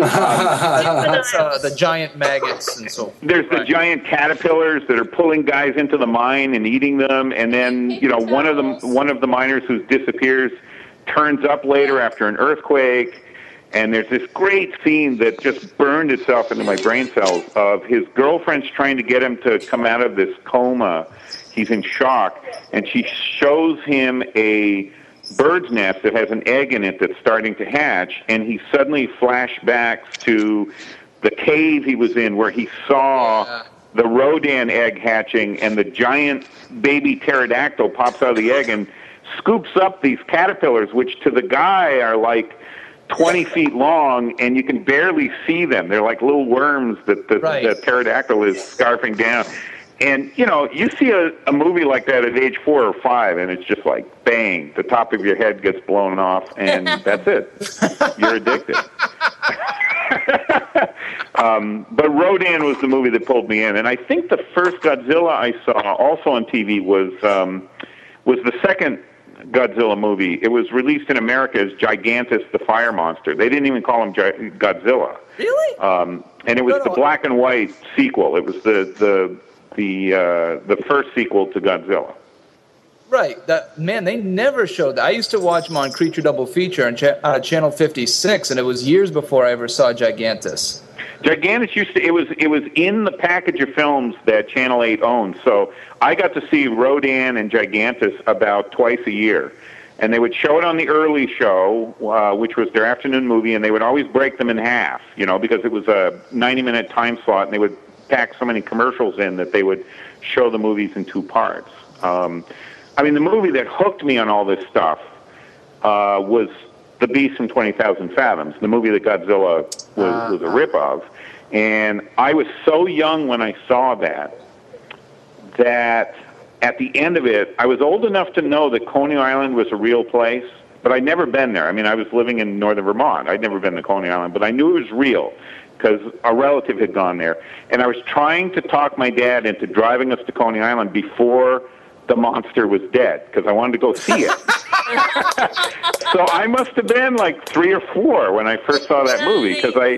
That's uh, the giant maggots and so. There's the Right. giant caterpillars that are pulling guys into the mine and eating them, and then you know one of them, one of the miners who disappears, turns up later after an earthquake, and there's this great scene that just burned itself into my brain cells of his girlfriend's trying to get him to come out of this coma. He's in shock, and she shows him a bird's nest that has an egg in it that's starting to hatch, and he suddenly flashbacks to the cave he was in where he saw Yeah. the Rodan egg hatching, and the giant baby pterodactyl pops out of the egg and scoops up these caterpillars, which to the guy are like twenty feet long, and you can barely see them. They're like little worms that the, Right. the pterodactyl is scarfing down. And, you know, you see a, a movie like that at age four or five, and it's just like, bang, the top of your head gets blown off, and that's it. You're addicted. um, but Rodan was the movie that pulled me in. And I think the first Godzilla I saw, also on T V, was um, was the second Godzilla movie. It was released in America as Gigantus the Fire Monster. They didn't even call him Gi- Godzilla. Really? Um, and it was No, no. the black and white sequel. It was the the the uh, the first sequel to Godzilla. Right. That man, they never showed that. I used to watch them on Creature Double Feature on cha- uh, Channel fifty-six, and it was years before I ever saw Gigantus. Gigantus used to it was it was in the package of films that Channel eight owned. So I got to see Rodan and Gigantus about twice a year. And they would show it on the early show, uh, which was their afternoon movie, and they would always break them in half, you know, because it was a ninety-minute time slot, and they would pack so many commercials in that they would show the movies in two parts. Um, I mean, the movie that hooked me on all this stuff uh, was The Beast from twenty thousand Fathoms, the movie that Godzilla was, was a rip of. And I was so young when I saw that, that at the end of it, I was old enough to know that Coney Island was a real place, but I'd never been there. I mean, I was living in northern Vermont. I'd never been to Coney Island, but I knew it was real because a relative had gone there. And I was trying to talk my dad into driving us to Coney Island before the monster was dead because I wanted to go see it. So I must have been like three or four when I first saw that movie because I...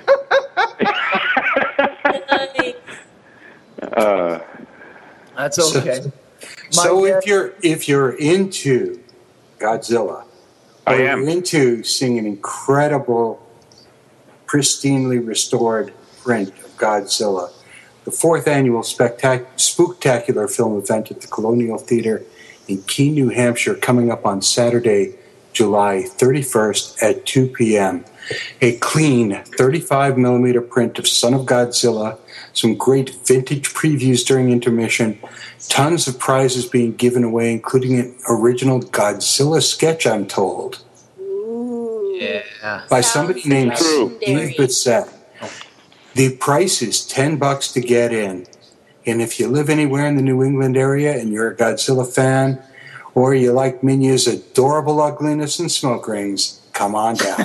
uh, That's okay. So, so My, if you're if you're into Godzilla, I or am. you're into seeing an incredible, pristinely restored print of Godzilla, the fourth annual spectac- Spooktacular film event at the Colonial Theater in Keene, New Hampshire, coming up on Saturday, July thirty-first at two p.m. A clean thirty-five millimeter print of Son of Godzilla, some great vintage previews during intermission, tons of prizes being given away, including an original Godzilla sketch, I'm told. Ooh. Yeah. By Sounds somebody named legendary. Steve Bissett. The price is ten bucks to get in. And if you live anywhere in the New England area and you're a Godzilla fan, or you like Minya's adorable ugliness and smoke rings, come on down.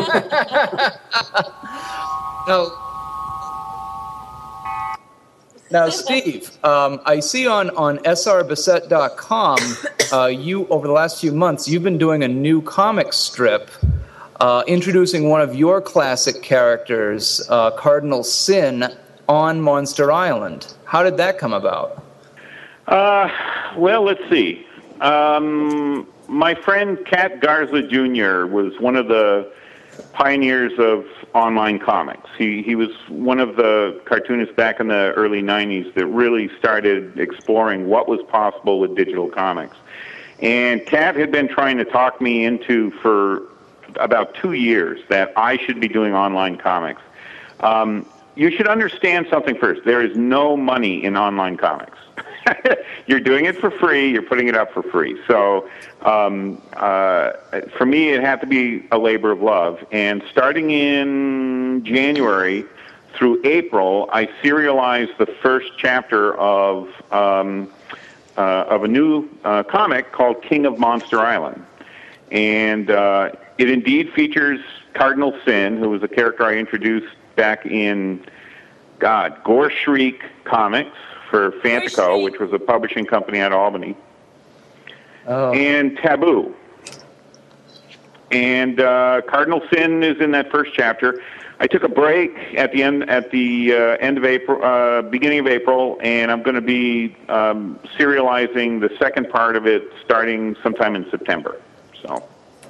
Now, now, Steve, um, I see on, on S R Bissett dot com, uh, you, over the last few months, you've been doing a new comic strip uh, introducing one of your classic characters, uh, Cardinal Sin, on Monster Island. How did that come about? Uh, well, let's see. Um, my friend Cat Garza Junior was one of the pioneers of online comics. He he was one of the cartoonists back in the early nineties that really started exploring what was possible with digital comics. And Cat had been trying to talk me into for about two years that I should be doing online comics. Um, you should understand something first. There is no money in online comics. You're doing it for free. You're putting it up for free. So um, uh, for me, it had to be a labor of love. And starting in January through April, I serialized the first chapter of um, uh, of a new uh, comic called King of Monster Island. And uh, it indeed features Cardinal Sin, who was a character I introduced back in, God, Gore Shriek Comics for Fantico, which was a publishing company out of Albany, oh. and Taboo. And uh, Cardinal Sin is in that first chapter. I took a break at the end at the uh, end of April, uh, beginning of April, and I'm going to be um, serializing the second part of it starting sometime in September. So.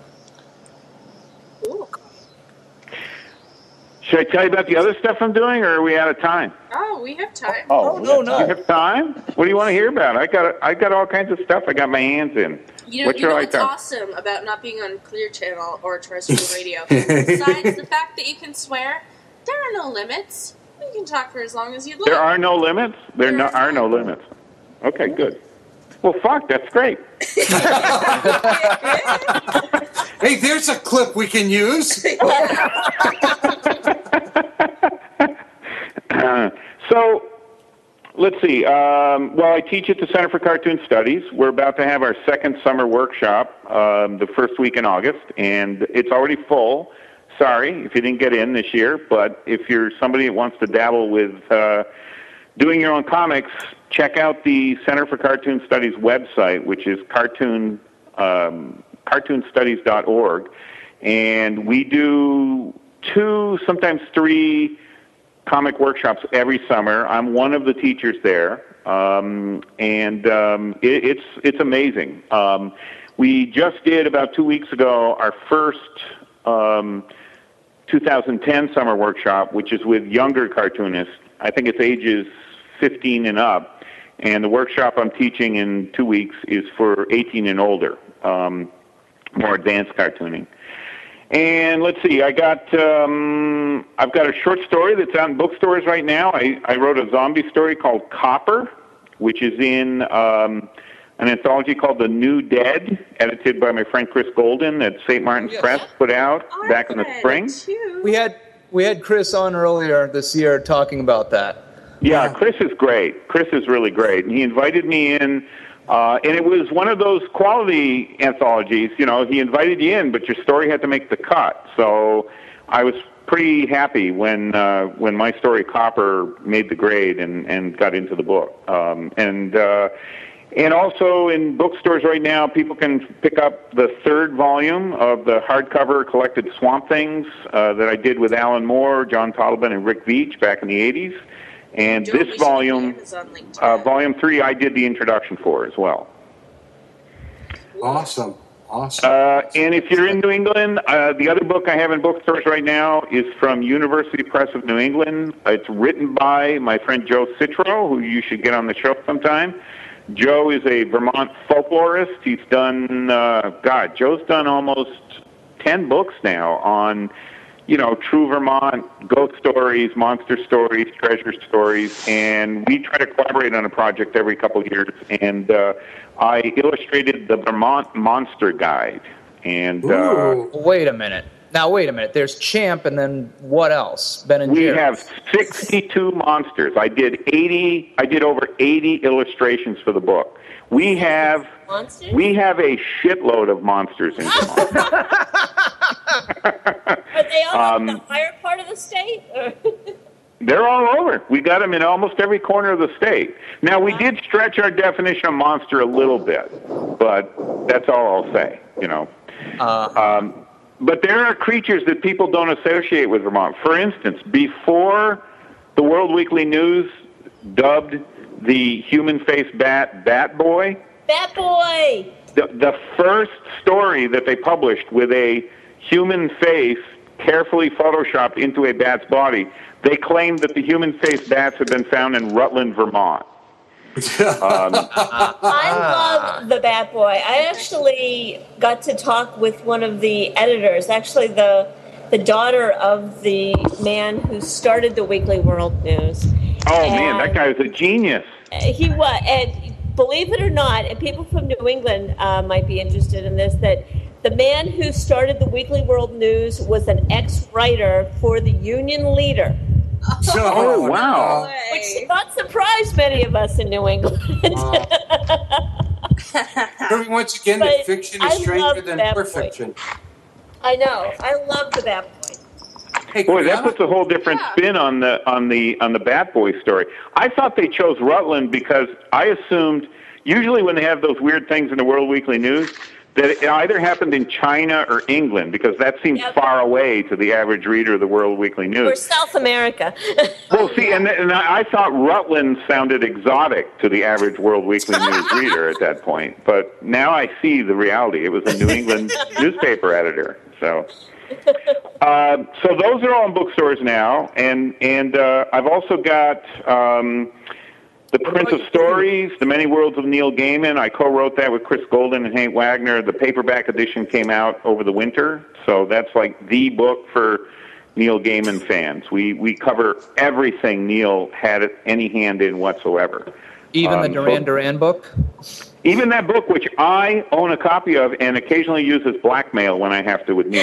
Cool. Should I tell you about the other stuff I'm doing, or are we out of time? Oh, we have time. Oh, Oh, no, no. You have time? What do you want to hear about? I got I got all kinds of stuff I got my hands in. You know, what you know shall I what's tell? awesome about not being on Clear Channel or terrestrial radio? Besides the fact that you can swear, there are no limits. You can talk for as long as you'd like. There are no limits? There, There no, are are no no limits. Okay, good. Well, fuck, that's great. Hey, there's a clip we can use. Uh, so, let's see. Um, well, I teach at the Center for Cartoon Studies. We're about to have our second summer workshop um, the first week in August, and it's already full. Sorry if you didn't get in this year, but if you're somebody that wants to dabble with uh, doing your own comics, check out the Center for Cartoon Studies website, which is cartoon um, cartoon studies dot org, and we do two, sometimes three comic workshops every summer. I'm one of the teachers there, um, and um, it, it's it's amazing. Um, we just did about two weeks ago our first um, two thousand ten summer workshop, which is with younger cartoonists. I think it's ages fifteen and up, and the workshop I'm teaching in two weeks is for eighteen and older, um, more advanced cartooning. And let's see, I got um, I've got a short story that's out in bookstores right now. I, I wrote a zombie story called Copper, which is in um, an anthology called The New Dead, edited by my friend Chris Golden that Saint Martin's Yes. Press put out Oh, back in the I've spring. read it too. We had we had Chris on earlier this year talking about that. Yeah, Chris is great. Chris is really great. And he invited me in Uh, and it was one of those quality anthologies. You know, he invited you in, but your story had to make the cut. So I was pretty happy when uh, when my story Copper made the grade and, and got into the book. Um, and uh, and also in bookstores right now, people can pick up the third volume of the hardcover collected Swamp Things uh, that I did with Alan Moore, John Totleben, and Rick Veitch back in the eighties. And Don't this volume, uh, volume three, I did the introduction for as well. Awesome. Awesome. Uh, and if you're in New England, uh, the other book I have in bookstores right now is from University Press of New England. It's written by my friend Joe Citro, who you should get on the show sometime. Joe is a Vermont folklorist. He's done, uh, God, Joe's done almost ten books now on, you know, true Vermont, ghost stories, monster stories, treasure stories, and we try to collaborate on a project every couple of years. And uh, I illustrated the Vermont Monster Guide. And uh, wait a minute. Now, wait a minute. There's Champ, and then what else? Ben and we Jerry. have sixty-two monsters. I did eighty. I did over eighty illustrations for the book. We have Monsters? we have a shitload of monsters in Vermont. Are they all Um, in the higher part of the state? Or- They're all over. We got them in almost every corner of the state. Now, we did stretch our definition of monster a little bit, but that's all I'll say, you know. Uh, Um, but there are creatures that people don't associate with Vermont. For instance, before the World Weekly News dubbed the human-faced bat Bat Boy, Bat Boy! the, the first story that they published with a human face carefully photoshopped into a bat's body, they claimed that the human-faced bats had been found in Rutland, Vermont. Um, I love the Bat Boy. I actually got to talk with one of the editors, actually the the daughter of the man who started the Weekly World News. oh, And man, that guy was a genius. He was, and believe it or not, and people from New England uh, might be interested in this, that the man who started the Weekly World News was an ex-writer for the Union Leader. Oh, wow. Which did not surprise many of us in New England. Proving once again that But fiction I is stranger love than that perfection. I know. I love the Bat Boy. Hey, Boy, that Brianna? puts a whole different Yeah. spin on the on the on the Bat Boy story. I thought they chose Rutland because I assumed usually when they have those weird things in the World Weekly News that it either happened in China or England because that seems Yep. far away to the average reader of the World Weekly Or News. South America. Well, see, and, and I thought Rutland sounded exotic to the average World Weekly News reader at that point, but now I see the reality. It was a New England newspaper editor, so. Uh, so those are all in bookstores now, and and uh, I've also got um, The Prince of Stories, The Many Worlds of Neil Gaiman. I co-wrote that with Chris Golden and Hank Wagner. The paperback edition came out over the winter, so that's like the book for Neil Gaiman fans. We we cover everything Neil had any hand in whatsoever. even the um, Duran so- Duran book? Even that book, which I own a copy of and occasionally use as blackmail when I have to with Neil.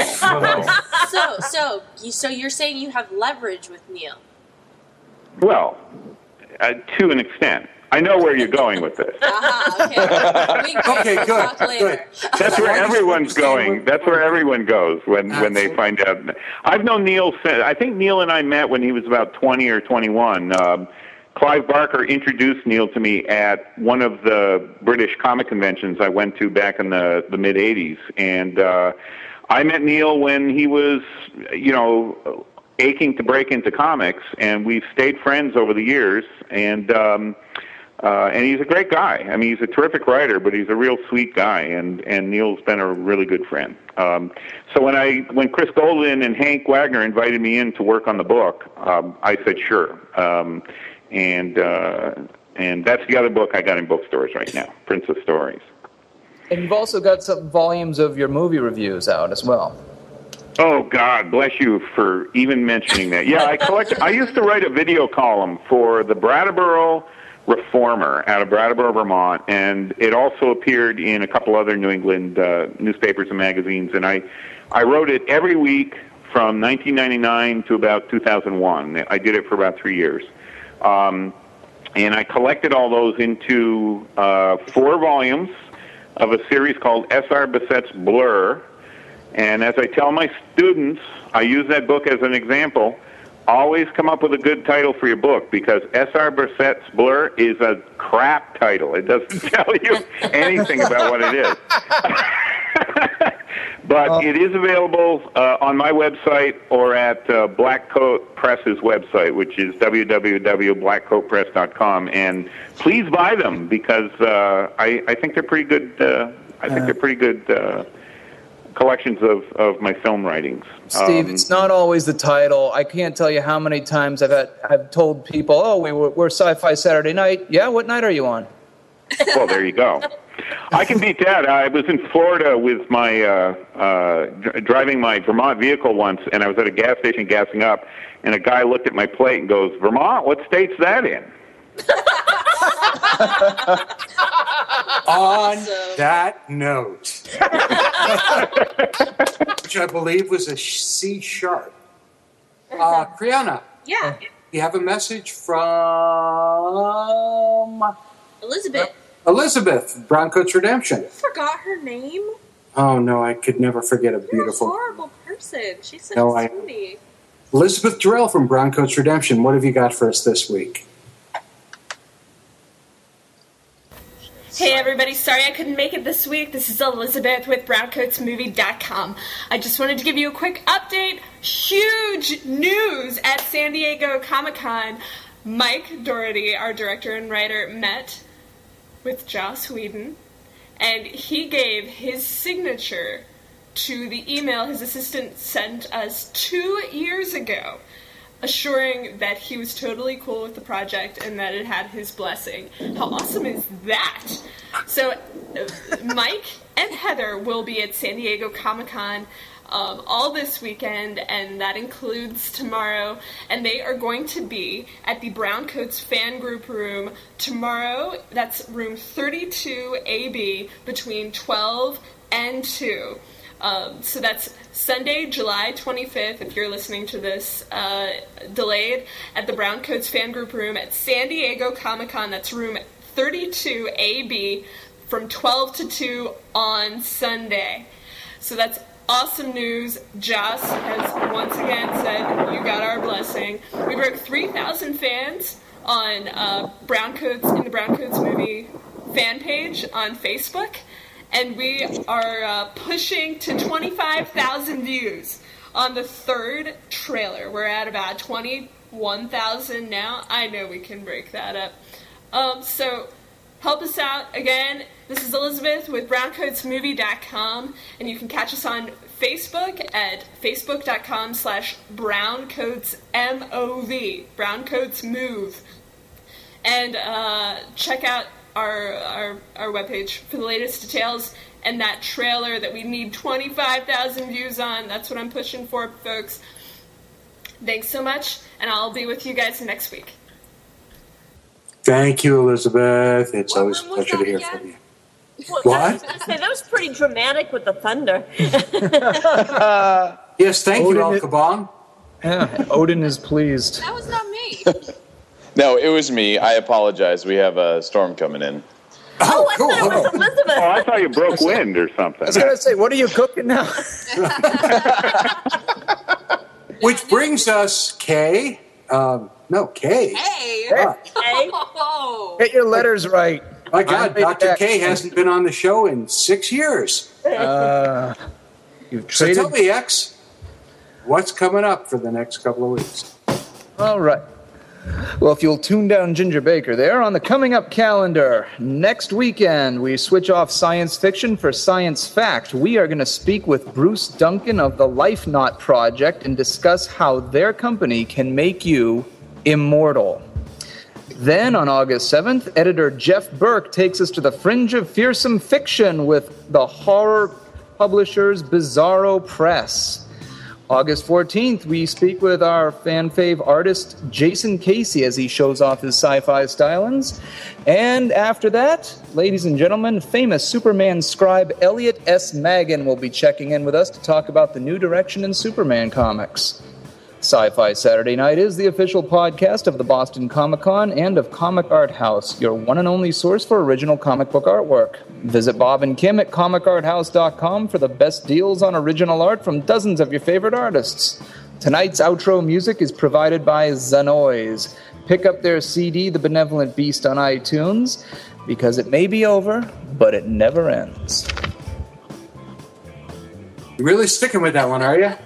so, so, you, so you're saying you have leverage with Neil? Well, uh, to an extent. I know where you're going with this. Uh-huh, okay. We can Okay, good, talk later. good. That's where As long as everyone's you understand going. what- That's where everyone goes when, when they find out. I've known Neil since, I think Neil and I met when he was about twenty or twenty-one. Um, Clive Barker introduced Neil to me at one of the British comic conventions I went to back in the, the mid-eighties. And uh, I met Neil when he was, you know, aching to break into comics, and we've stayed friends over the years. And um, uh, and he's a great guy. I mean, he's a terrific writer, but he's a real sweet guy. And, and Neil's been a really good friend. Um, so when I when Chris Golden and Hank Wagner invited me in to work on the book, um, I said sure. Um, and uh, and that's the other book I got in bookstores right now, Prince of Stories. And you've also got some volumes of your movie reviews out as well. Oh, God bless you for even mentioning that. Yeah, I collect. I used to write a video column for the Brattleboro Reformer out of Brattleboro, Vermont, and it also appeared in a couple other New England uh, newspapers and magazines. And I, I wrote it every week from nineteen ninety-nine to about two thousand one. I did it for about three years. Um, and I collected all those into uh, four volumes of a series called S R Bissett's Blur. And as I tell my students, I use that book as an example. Always come up with a good title for your book, because S R Bissett's Blur is a crap title. It doesn't tell you anything about what it is. But uh, it is available uh, on my website or at uh, Black Coat Press's website, which is w w w dot black coat press dot com. And please buy them, because uh, I, I think they're pretty good. Uh, I think uh, they're pretty good uh, collections of, of my film writings. Steve, um, it's not always the title. I can't tell you how many times I've had, I've told people, "Oh, we were, we're Sci-Fi Saturday Night." Yeah, what night are you on? Well, there you go. I can beat that. I was in Florida with my uh, uh, dr- driving my Vermont vehicle once, and I was at a gas station gassing up, and a guy looked at my plate and goes, "Vermont? What state's that in?" On that note, which I believe was a C sharp. Uh, Kriana. Yeah. You have a message from Elizabeth. Elizabeth, Browncoats Redemption. You forgot her name? Oh, no, I could never forget a beautiful... You're a horrible person. She's such No, a I- sweetie. Elizabeth Durrell from Browncoats Redemption. What have you got for us this week? Hey everybody, sorry I couldn't make it this week. This is Elizabeth with browncoats movie dot com. I just wanted to give you a quick update. Huge news at San Diego Comic-Con. Mike Doherty, our director and writer, met with Joss Whedon, and he gave his signature to the email his assistant sent us two years ago, assuring that he was totally cool with the project and that it had his blessing. How awesome is that? So uh, Mike and Heather will be at San Diego Comic-Con um, all this weekend, and that includes tomorrow, and they are going to be at the Browncoats fan group room tomorrow. That's room thirty-two A B between twelve and two. Um, so that's Sunday, July twenty-fifth, if you're listening to this uh, delayed, at the Browncoats fan group room at San Diego Comic-Con. That's room thirty-two A B from twelve to two on Sunday. So that's awesome news. Joss has once again said, "You got our blessing." We broke three thousand fans on uh, Browncoats in the Browncoats movie fan page on Facebook. And we are uh, pushing to twenty-five thousand views on the third trailer. We're at about twenty-one thousand now. I know we can break that up. Um, so help us out. Again, this is Elizabeth with browncoats movie dot com, and you can catch us on Facebook at facebook dot com slash browncoats M O V, Browncoats Move. And uh, check out Our, our our webpage for the latest details and that trailer that we need twenty-five thousand views on. That's what I'm pushing for, folks. Thanks so much, and I'll be with you guys next week. Thank you, Elizabeth. It's What always a room was pleasure to that hear again? from you. Well, What? I was gonna say, that was pretty dramatic with the thunder. Yes, thank Odin you, Al is- Caban. Yeah, Odin is pleased. That was not me. No, it was me. I apologize. We have a storm coming in. Oh, I thought it was Elizabeth. Oh, I thought you broke wind or I something. was going to say, what are you cooking now? Which brings us, Kay. Um, no, Kay. Hey. God. Hey. Oh. Get your letters right. My God, I made Doctor that- K hasn't been on the show in six years. Uh, you've So traded. tell me, X, what's coming up for the next couple of weeks? All right. Well, if you'll tune down Ginger Baker there on the coming up calendar, next weekend we switch off science fiction for science fact. We are going to speak with Bruce Duncan of the Life Knot Project and discuss how their company can make you immortal. Then on August seventh, editor Jeff Burke takes us to the fringe of fearsome fiction with the horror publishers Bizarro Press. August fourteenth, we speak with our fan fave artist Jason Casey as he shows off his sci-fi stylings. And after that, ladies and gentlemen, famous Superman scribe Elliot S. Magan will be checking in with us to talk about the new direction in Superman comics. Sci-Fi Saturday Night is the official podcast of the Boston Comic Con and of Comic Art House, your one and only source for original comic book artwork. Visit Bob and Kim at comic art house dot com for the best deals on original art from dozens of your favorite artists. Tonight's outro music is provided by Zanoise. Pick up their C D, The Benevolent Beast, on iTunes, because it may be over, but it never ends. You're really sticking with that one, are you?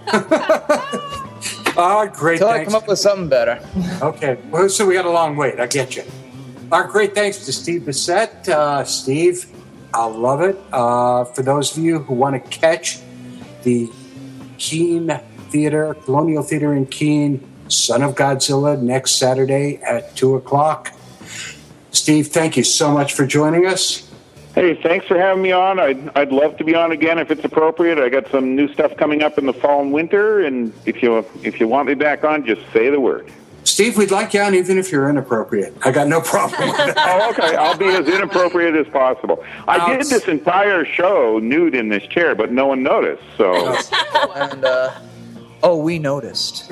Our great Until I thanks. come up with something better. Okay, well, so we got a long wait. I get you. Our great thanks to Steve Bissette. Uh, Steve, I love it. Uh, for those of you who want to catch the Keene Theater, Colonial Theater in Keene, Son of Godzilla, next Saturday at two o'clock. Steve, thank you so much for joining us. Hey, thanks for having me on. I'd, I'd love to be on again if it's appropriate. I got some new stuff coming up in the fall and winter, and if you if you want me back on, just say the word. Steve, we'd like you on even if you're inappropriate. I got no problem with that. Oh, okay. I'll be as inappropriate as possible. I Uh, did this entire show nude in this chair, but no one noticed, so... And, uh, oh, we noticed.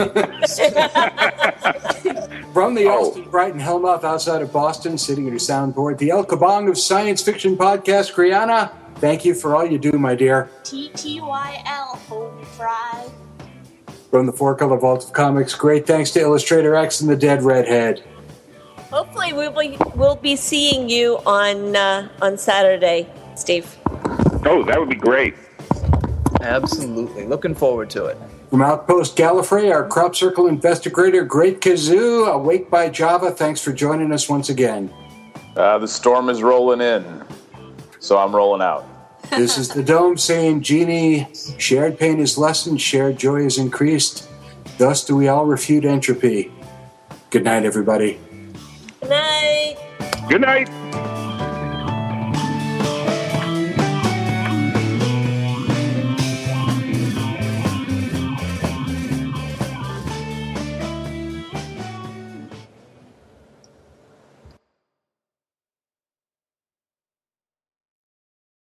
From the Oh. Austin Brighton Hellmouth outside of Boston, sitting at your soundboard, the El Kabong of Science Fiction Podcast, Kriana, thank you for all you do, my dear. T T Y L, home fry. From the Four Color Vault of Comics, great thanks to Illustrator X and the Dead Redhead. Hopefully, we will we'll be seeing you on uh, on Saturday, Steve. Oh, that would be great. Absolutely. Looking forward to it. From Outpost Gallifrey, our Crop Circle investigator, Great Kazoo, Awake by Java, thanks for joining us once again. Uh, the storm is rolling in, so I'm rolling out. This is the Dome saying, Genie, shared pain is lessened, shared joy is increased. Thus do we all refute entropy. Good night, everybody. Good night. Good night.